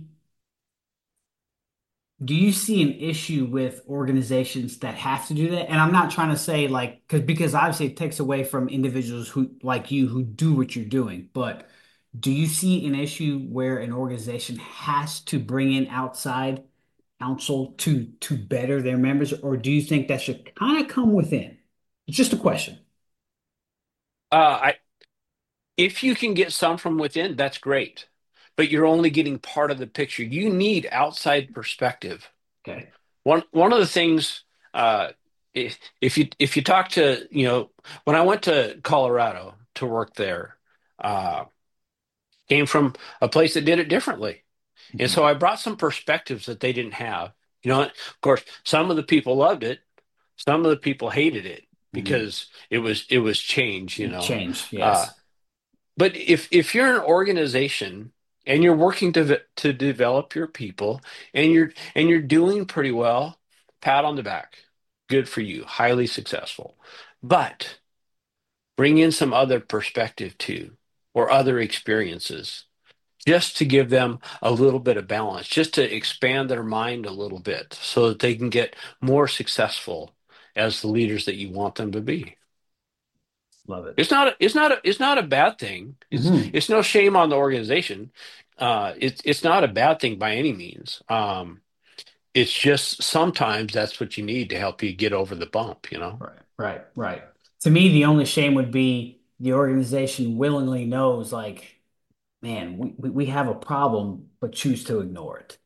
do you see an issue with organizations that have to do that? And I'm not trying to say like because because obviously it takes away from individuals who like you who do what you're doing, but do you see an issue where an organization has to bring in outside counsel to to better their members, or do you think that should kind of come within? It's just a question. Uh, I If you can get some from within, that's great. But you're only getting part of the picture. You need outside perspective. Okay. One one of the things, uh, if, if you if you talk to, you know, when I went to Colorado to work there, uh, came from a place that did it differently. And Mhm. so I brought some perspectives that they didn't have. You know, of course, some of the people loved it, some of the people hated it Mhm. because it was it was change, you know. Change, Uh, yes. but if if you're an organization and you're working to to develop your people and you're and you're doing pretty well, pat on the back. Good for you, highly successful. But bring in some other perspective too, or other experiences, just to give them a little bit of balance, just to expand their mind a little bit so that they can get more successful as the leaders that you want them to be. Love it. It's not a, it's not a, it's not a bad thing. It's Hmm. it's no shame on the organization. Uh, it's it's not a bad thing by any means. Um, it's just sometimes that's what you need to help you get over the bump, you know? Right, right, right. To me, the only shame would be the organization willingly knows, like, man, we, we, we have a problem, but choose to ignore it.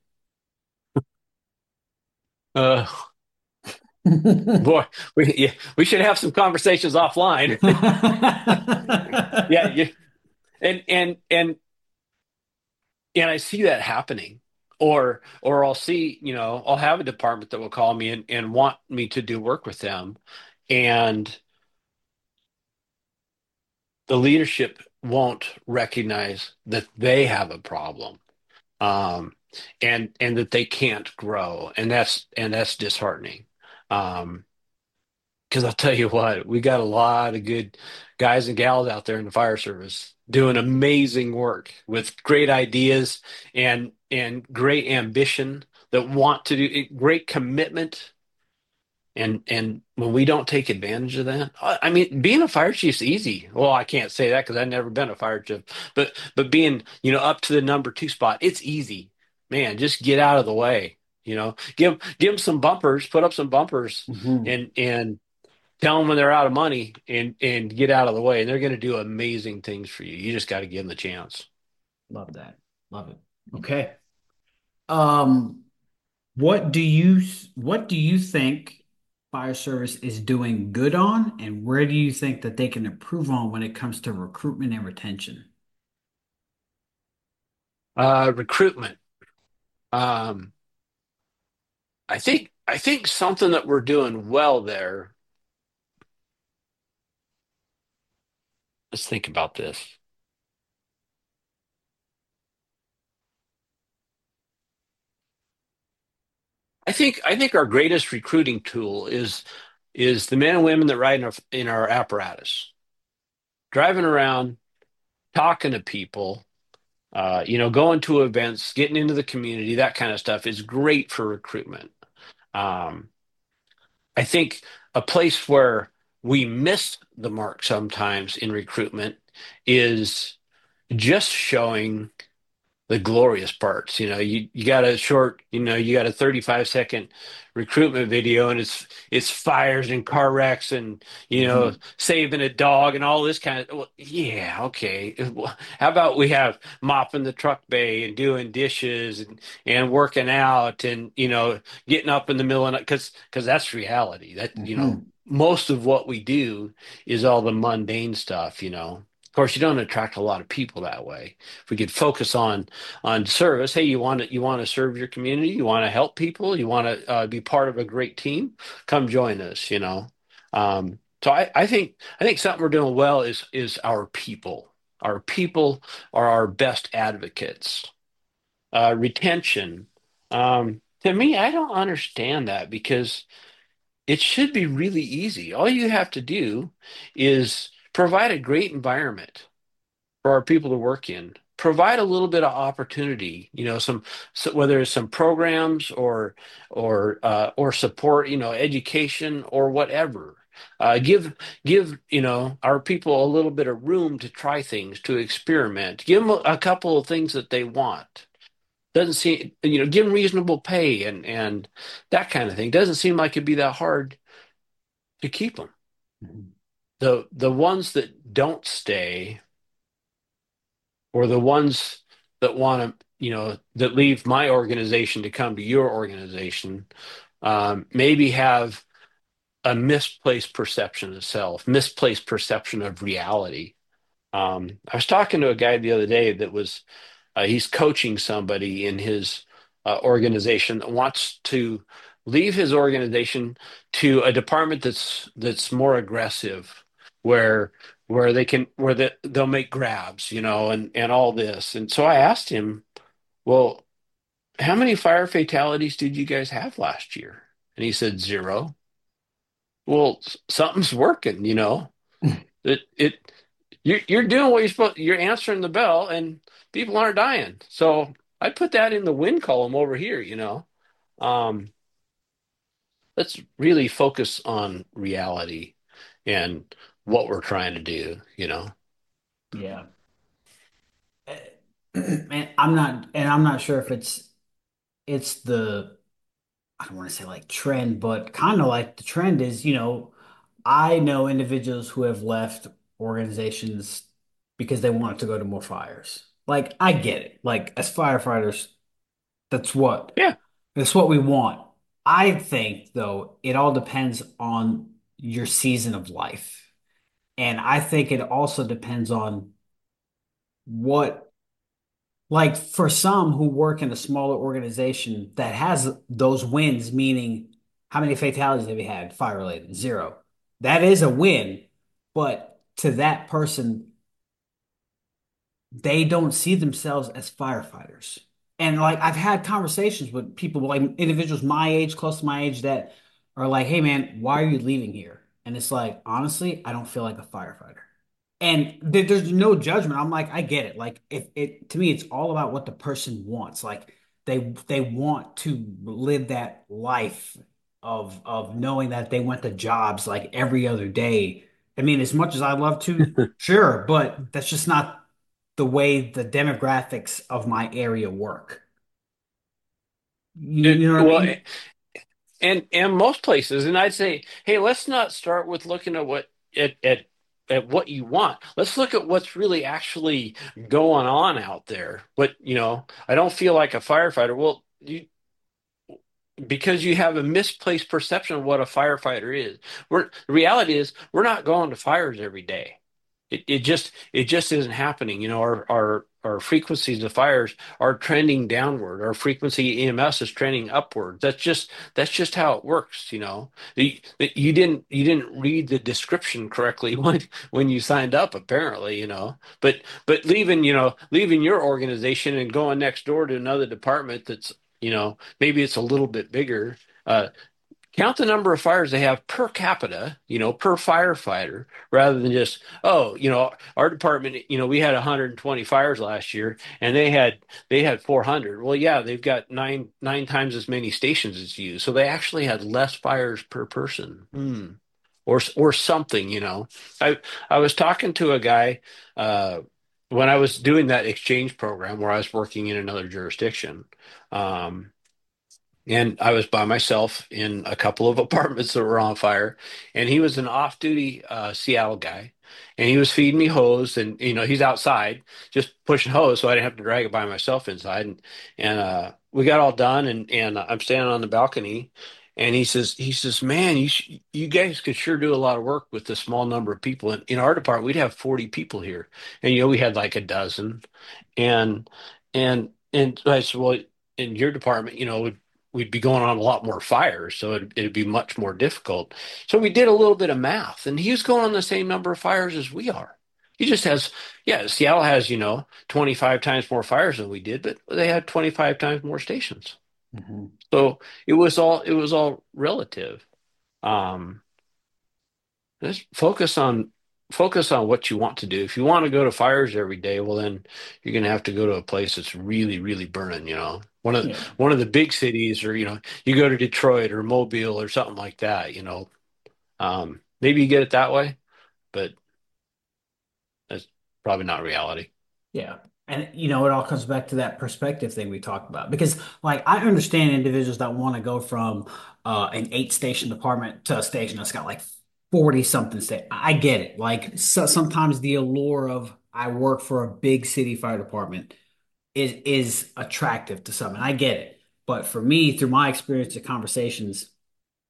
Uh, boy, we yeah, we should have some conversations offline. Yeah, you, and and and and I see that happening. Or or I'll see, you know, I'll have a department that will call me and, and want me to do work with them. And the leadership won't recognize that they have a problem. Um, and and that they can't grow. And that's and that's disheartening. Um, because I'll tell you what, we got a lot of good guys and gals out there in the fire service doing amazing work with great ideas and and great ambition that want to do great commitment. And and when we don't take advantage of that, I I mean, being a fire chief's easy. Well, I can't say that because I've never been a fire chief, but but being, you know, up to the number two spot, it's easy. Man, just get out of the way. You know, give give them some bumpers, put up some bumpers, Hmm. and and tell them when they're out of money and and get out of the way, and they're going to do amazing things for you. You just got to give them the chance. Love that. Love it. Okay. Um, what do you what do you think fire service is doing good on, and where do you think that they can improve on when it comes to recruitment and retention? Uh, recruitment. Um, I think I think something that we're doing well there. Let's think about this. I think I think our greatest recruiting tool is is the men and women that ride in our in our apparatus, driving around, talking to people, uh, you know, going to events, getting into the community, that kind of stuff is great for recruitment. Um, I think a place where we miss the mark sometimes in recruitment is just showing the glorious parts. You know, you, you got a short, you know, you got a thirty-five second recruitment video and it's it's fires and car wrecks and, you know, Hmm. saving a dog and all this kind of, well, yeah, okay. Well, how about we have mopping the truck bay and doing dishes and and working out and, you know, getting up in the middle of the night, because because that's reality. That, you know, Hmm. most of what we do is all the mundane stuff, you know. Of course, you don't attract a lot of people that way. If we could focus on on service. Hey, you want to you want to serve your community, you want to help people, you want to uh, be part of a great team, come join us, you know. Um, so I, I think I think something we're doing well is is our people. Our people are our best advocates. Uh, retention. Um, to me, I don't understand that because it should be really easy. All you have to do is provide a great environment for our people to work in. Provide a little bit of opportunity, you know, some so whether it's some programs or or uh, or support, you know, education or whatever. Uh, give give you know our people a little bit of room to try things, to experiment. Give them a, a couple of things that they want. Doesn't seem, you know, give them reasonable pay and and that kind of thing. Doesn't seem like it'd be that hard to keep them. Hmm. The the ones that don't stay or the ones that want to, you know, that leave my organization to come to your organization, um, maybe have a misplaced perception of self, misplaced perception of reality. Um, I was talking to a guy the other day that was Uh, he's coaching somebody in his uh, organization that wants to leave his organization to a department that's that's more aggressive, where where they can where the, they'll make grabs, you know, and and all this. And so I asked him, well, how many fire fatalities did you guys have last year? And he said zero. Well, s- something's working, you know. It it you're you're doing what you're supposed. You're answering the bell, and people aren't dying. So I put that in the win column over here. You know, um, let's really focus on reality and what we're trying to do. You know. Yeah. And I'm not, and I'm not sure if it's it's the I don't want to say like trend, but kind of like the trend is, you know, I know individuals who have left organizations because they wanted to go to more fires. Like I get it. Like as firefighters, that's what Yeah. that's what we want. I think though, it all depends on your season of life. And I think it also depends on what, like for some who work in a smaller organization that has those wins, meaning how many fatalities have you had fire related? Zero. That is a win, but to that person, they don't see themselves as firefighters. And like I've had conversations with people, like individuals my age, close to my age, that are like, "Hey man, why are you leaving here?" And it's like, honestly, I don't feel like a firefighter. And there- there's no judgment. I'm like, I get it. Like if it to me, it's all about what the person wants. Like they they want to live that life of of knowing that they went to jobs like every other day. I mean, as much as I love to, sure, but that's just not the way the demographics of my area work. You, It, you know what I well, mean? and and most places, and I'd say, hey, let's not start with looking at what at at at what you want. Let's look at what's really actually going on out there. But you know, I don't feel like a firefighter. Well, you because you have a misplaced perception of what a firefighter is. We're the reality is we're not going to fires every day. It it just it just isn't happening. You know, our our our frequencies of fires are trending downward. Our frequency E M S is trending upward. That's just that's just how it works. You know, you, you didn't you didn't read the description correctly when when you signed up, apparently. You know, but but leaving you know leaving your organization and going next door to another department that's you know maybe it's a little bit bigger. Uh, Count the number of fires they have per capita, you know, per firefighter, rather than just, oh, you know, our department, you know, we had one hundred twenty fires last year and they had they had four hundred. Well, yeah, they've got nine nine times as many stations as you. So they actually had less fires per person. Hmm. Or or something, you know. I I was talking to a guy uh when I was doing that exchange program where I was working in another jurisdiction. Um and I was by myself in a couple of apartments that were on fire. And he was an off-duty uh, Seattle guy, and he was feeding me hose. And you know, he's outside just pushing hose, so I didn't have to drag it by myself inside. And and uh, we got all done, and and I'm standing on the balcony, and he says he says, "Man, you sh you guys could sure do a lot of work with the small number of people. In, in our department, we'd have forty people here, and you know, we had like a dozen." And and and I said, well, in your department, you know, we'd be going on a lot more fires, so it'd, it'd be much more difficult. So we did a little bit of math, and he's going on the same number of fires as we are. He just has, yeah, Seattle has, you know, twenty-five times more fires than we did, but they had twenty-five times more stations. Mhm. So it was all it was all relative. Um, just focus on focus on what you want to do. If you want to go to fires every day, well then you're gonna have to go to a place that's really, really burning, you know. One of Yeah. one of the big cities, or you know, you go to Detroit or Mobile or something like that, you know. Um, maybe you get it that way, but that's probably not reality. Yeah. And you know, it all comes back to that perspective thing we talked about. Because like I understand individuals that want to go from uh an eight station department to a station that's got like forty something state. I get it. Like so, sometimes the allure of I work for a big city fire department is is attractive to some, and I get it. But for me, through my experience of conversations,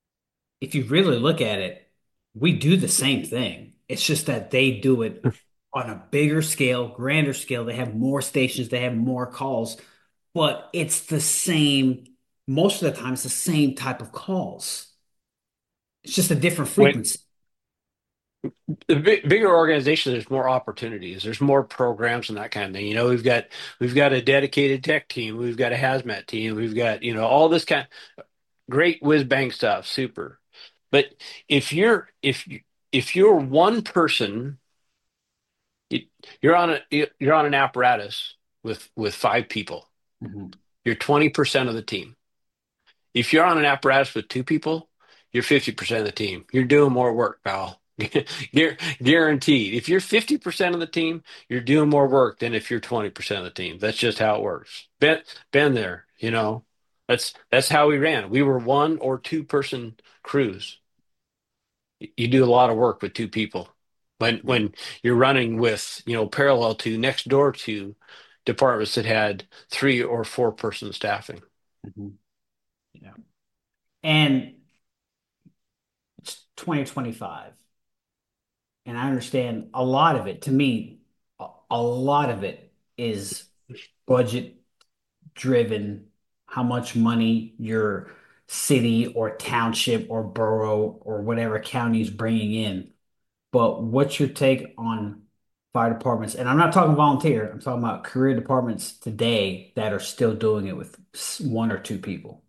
if you really look at it, we do the same thing. It's just that they do it on a bigger scale, grander scale. They have more stations, they have more calls, but it's the same, most of the time, it's the same type of calls. It's just a different When frequency. the big, bigger organization, there's more opportunities, there's more programs and that kind of thing. You know, we've got we've got a dedicated tech team, we've got a hazmat team, we've got, you know, all this kind of great whiz bang stuff, super. But if you're if you if you're one person, you- you're on a you're on an apparatus with with five people. Mhm. You're twenty percent of the team. If you're on an apparatus with two people, you're fifty percent of the team. You're doing more work, pal. Guar- Guaranteed. If you're fifty percent of the team, you're doing more work than if you're twenty percent of the team. That's just how it works. Been, been there, you know. That's that's how we ran. We were one or two person crews. You do a lot of work with two people. When when you're running with, you know, parallel to next door to departments that had three or four person staffing. Mhm. Yeah. And it's twenty twenty-five. And I understand a lot of it, to me, a, a lot of it is budget driven, how much money your city or township or borough or whatever county is bringing in. But what's your take on fire departments? And I'm not talking volunteer, I'm talking about career departments today that are still doing it with s- one or two people.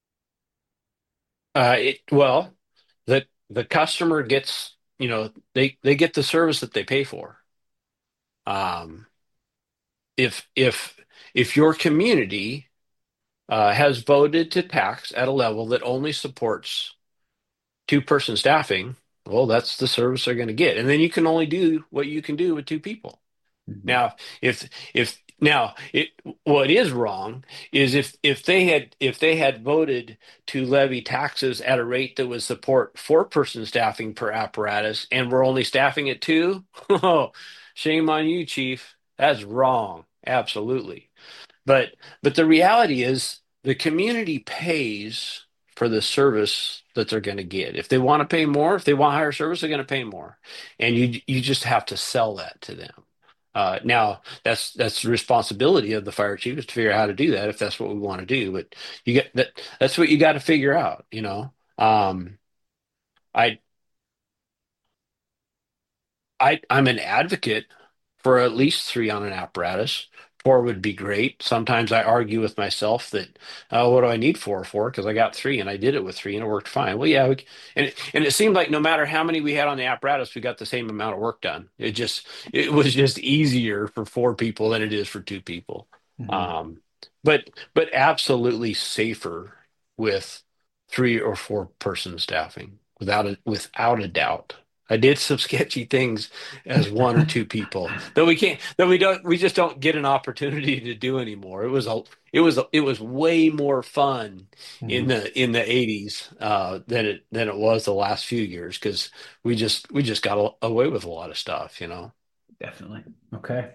Uh, it, well, the the customer gets, you know, they they get the service that they pay for. Um, if if if your community uh, has voted to tax at a level that only supports two person staffing, well, that's the service they're going to get, and then you can only do what you can do with two people. Mhm. Now, if if now it what is wrong is if if they had if they had voted to levy taxes at a rate that would support four person staffing per apparatus and we're only staffing at two, oh, shame on you, chief. That's wrong. Absolutely. But but the reality is the community pays for the service that they're going to get. If they want to pay more, if they want higher service, they're going to pay more. And you you just have to sell that to them. Uh, now that's that's the responsibility of the fire chief is to figure out how to do that if that's what we want to do. But you get that that's what you got to figure out, you know. Um, I I I'm an advocate for at least three on an apparatus. Four would be great. Sometimes I argue with myself that, uh, what do I need four for? Because I got three and I did it with three and it worked fine. Well, yeah, we, and it, and it seemed like no matter how many we had on the apparatus, we got the same amount of work done. It just it was just easier for four people than it is for two people. Mhm. Um, but but absolutely safer with three or four person staffing without a without a doubt. I did some sketchy things as one or two people that we can't that we don't we just don't get an opportunity to do anymore. It was a it was a, it was way more fun in Mhm. the in the eighties uh, than it than it was the last few years because we just we just got a, away with a lot of stuff, you know. Definitely. Okay.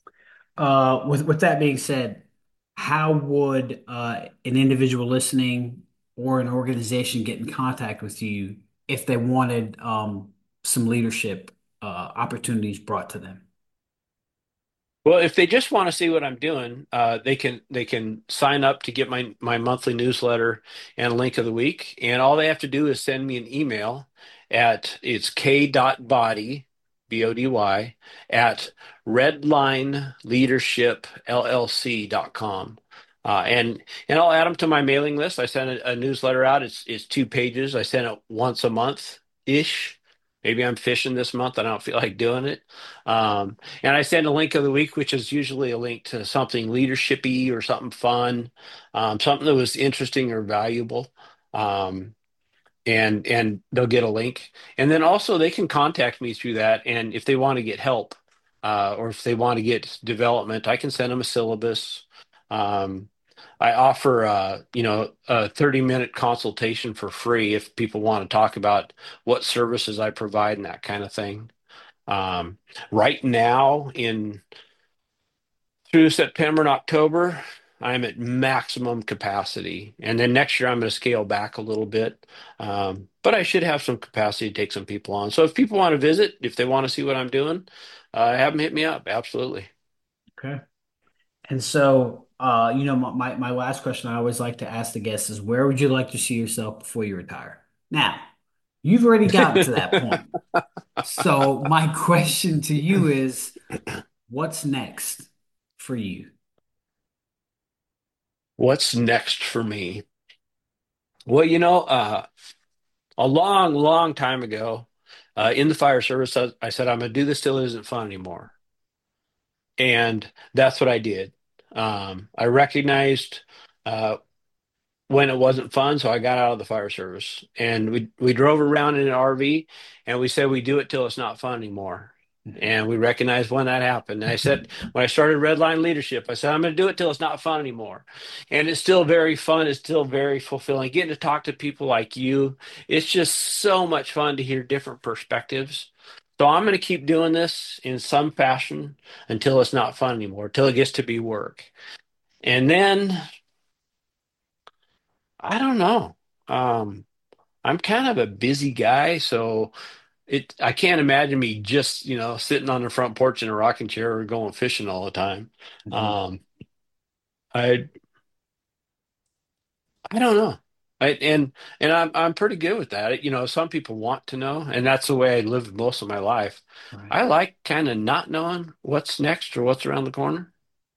Uh, with with that being said, how would uh, an individual listening or an organization get in contact with you if they wanted um, some leadership uh, opportunities brought to them? Well, if they just want to see what I'm doing, uh, they can they can sign up to get my my monthly newsletter and link of the week, and all they have to do is send me an email at it's k.body b o d y at redline leadership l l c dot com. Uh, and and I'll add them to my mailing list. I send a, a newsletter out. It's it's two pages. I send it once a month ish. Maybe I'm fishing this month. I don't feel like doing it. Um, and I send a link of the week, which is usually a link to something leadershipy or something fun, um, something that was interesting or valuable. Um, and and they'll get a link. And then also they can contact me through that. And if they want to get help, uh, or if they want to get development, I can send them a syllabus. Um, I offer, uh, you know, a thirty minute consultation for free if people want to talk about what services I provide and that kind of thing. Um, right now, in through September and October, I'm at maximum capacity. And then next year I'm going to scale back a little bit. Um, but I should have some capacity to take some people on. So if people want to visit, if they want to see what I'm doing, uh, have them hit me up. Absolutely. Okay. And so, uh, you know, my, my last question I always like to ask the guests is where would you like to see yourself before you retire? Now, you've already gotten to that point. So my question to you is, what's next for you? What's next for me? Well, you know, uh, a long, long time ago, uh, in the fire service, I, I said, I'm going to do this till it isn't fun anymore. And that's what I did. Um, I recognized uh, when it wasn't fun, so I got out of the fire service. And we we drove around in an R V, and we said we do it till it's not fun anymore. And we recognized when that happened. And I said, when I started Redline Leadership, I said, I'm going to do it till it's not fun anymore. And it's still very fun. It's still very fulfilling. Getting to talk to people like you, it's just so much fun to hear different perspectives. So I'm going to keep doing this in some fashion until it's not fun anymore, till it gets to be work. And then I don't know. Um, I'm kind of a busy guy, so it I can't imagine me just, you know, sitting on the front porch in a rocking chair or going fishing all the time. Mhm. Um, I I don't know. I, and and I'm I'm pretty good with that. You know, some people want to know, and that's the way I lived most of my life. Right. I like kind of not knowing what's next or what's around the corner.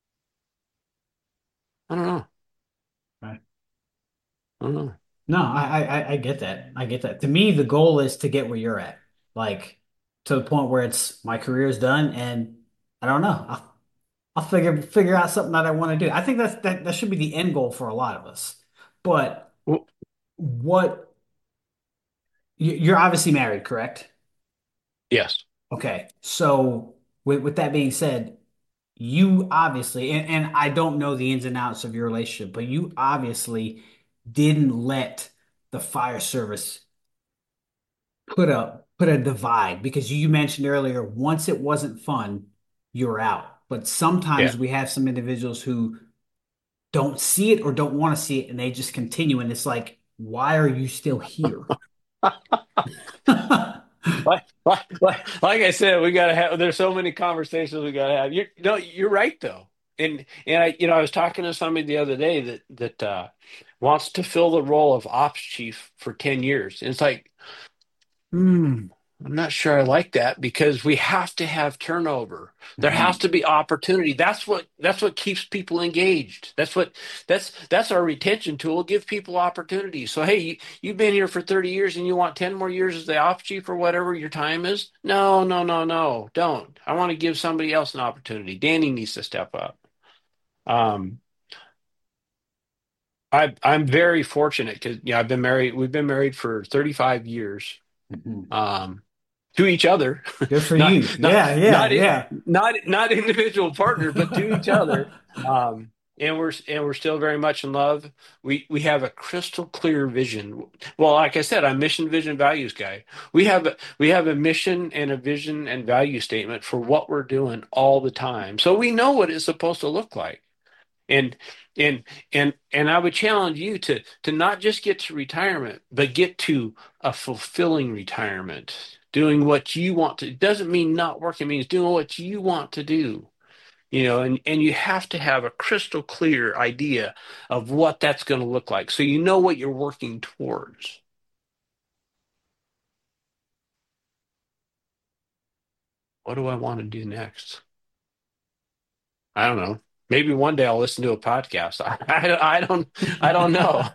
I don't know. Right. I don't know. No, I, I I get that. I get that. To me, the goal is to get where you're at, like to the point where it's my career is done, and I don't know. I'll, I'll figure figure out something that I want to do. I think that's that that should be the end goal for a lot of us. But Well, what you- you're obviously married, correct? yes. Okay. So with with that being said, you obviously, and, and I don't know the ins and outs of your relationship, but you obviously didn't let the fire service put a put a divide because you mentioned earlier once it wasn't fun, you're out. But Yeah. sometimes we have some individuals who don't see it or don't want to see it and they just continue and it's like, why are you still here? Like, like, like, like I said, we gotta have. There's so many conversations we gotta have. You, no, you're right though. And and I, you know, I was talking to somebody the other day that that uh, wants to fill the role of ops chief for ten years. And it's like, hmm, I'm not sure I like that because we have to have turnover. There has Mhm. to be opportunity. That's what that's what keeps people engaged. That's what that's that's our retention tool. Give people opportunities. So hey, you, you've been here for thirty years and you want ten more years as the ops chief or whatever your time is? No, no, no, no. Don't. I want to give somebody else an opportunity. Danny needs to step up. Um, I I'm very fortunate because you know I've been married. We've been married for thirty-five years. Mhm. Um, to each other, Good for not you. not Yeah, yeah, not yeah. not not individual partners, but to each other. Um, and we're and we're still very much in love. We we have a crystal clear vision. Well, like I said, I'm mission, vision, values guy. We have a, we have a mission and a vision and value statement for what we're doing all the time. So we know what it's supposed to look like. And and and and I would challenge you to to not just get to retirement, but get to a fulfilling retirement, doing what you want to. It doesn't mean not working, it means doing what you want to do. You know, and and you have to have a crystal clear idea of what that's going to look like, so you know what you're working towards. What do I want to do next? I don't know. Maybe one day I'll listen to a podcast. I, I, I don't I don't know.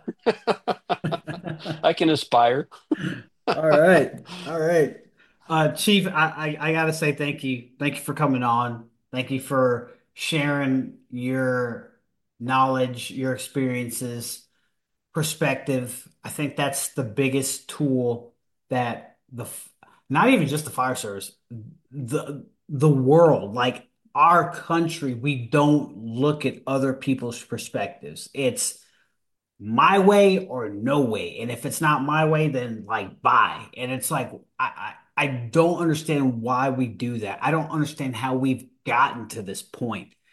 I can aspire. All right. All right. Uh, Chief, I, I, I gotta say thank you. Thank you for coming on. Thank you for sharing your knowledge, your experiences, perspective. I think that's the biggest tool that the, f- not even just the fire service, the the world, like our country, we don't look at other people's perspectives. It's my way or no way. And if it's not my way, then like bye. And it's like I, I I don't understand why we do that. I don't understand how we've gotten to this point.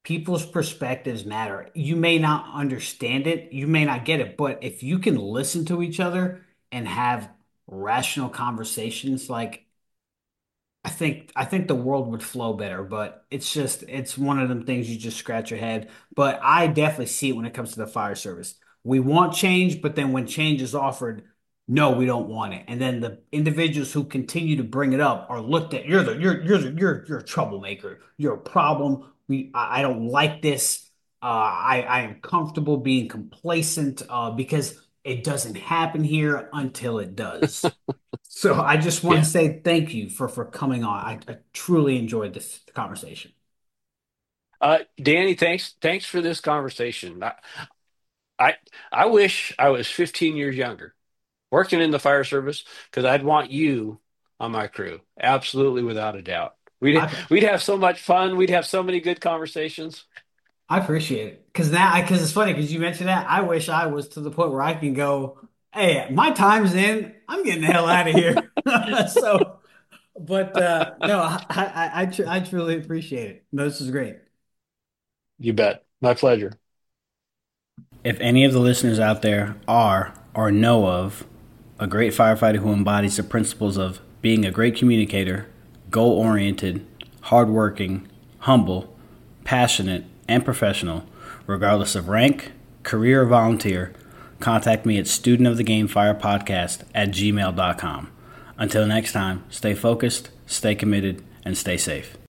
people's perspectives matter. You may not understand it, you may not get it, but if you can listen to each other and have rational conversations, like I think I think the world would flow better, but it's just it's one of them things you just scratch your head. But I definitely see it when it comes to the fire service. We want change, but then when change is offered, no, we don't want it. And then the individuals who continue to bring it up are looked at. You're the you're you're the, you're you're a troublemaker. You're a problem. We I, I don't like this. Uh, I I am comfortable being complacent uh, because it doesn't happen here until it does. So I just want to Yeah. say thank you for for coming on. I, I truly enjoyed this conversation. Uh, Danny, thanks thanks for this conversation. I, I I wish I was fifteen years younger, working in the fire service, because I'd want you on my crew. Absolutely, without a doubt. We'd I we'd have so much fun. We'd have so many good conversations. I appreciate it because now because it's funny because you mentioned that I wish I was to the point where I can go, hey, my time's in. I'm getting the hell out of here. So, but uh, no, I I I, tr I truly appreciate it. No, this is great. You bet. My pleasure. If any of the listeners out there are or know of a great firefighter who embodies the principles of being a great communicator, goal oriented, hardworking, humble, passionate, and professional, regardless of rank, career, or volunteer, contact me at studentofthegamefirepodcast at gmail dot com. Until next time, stay focused, stay committed, and stay safe.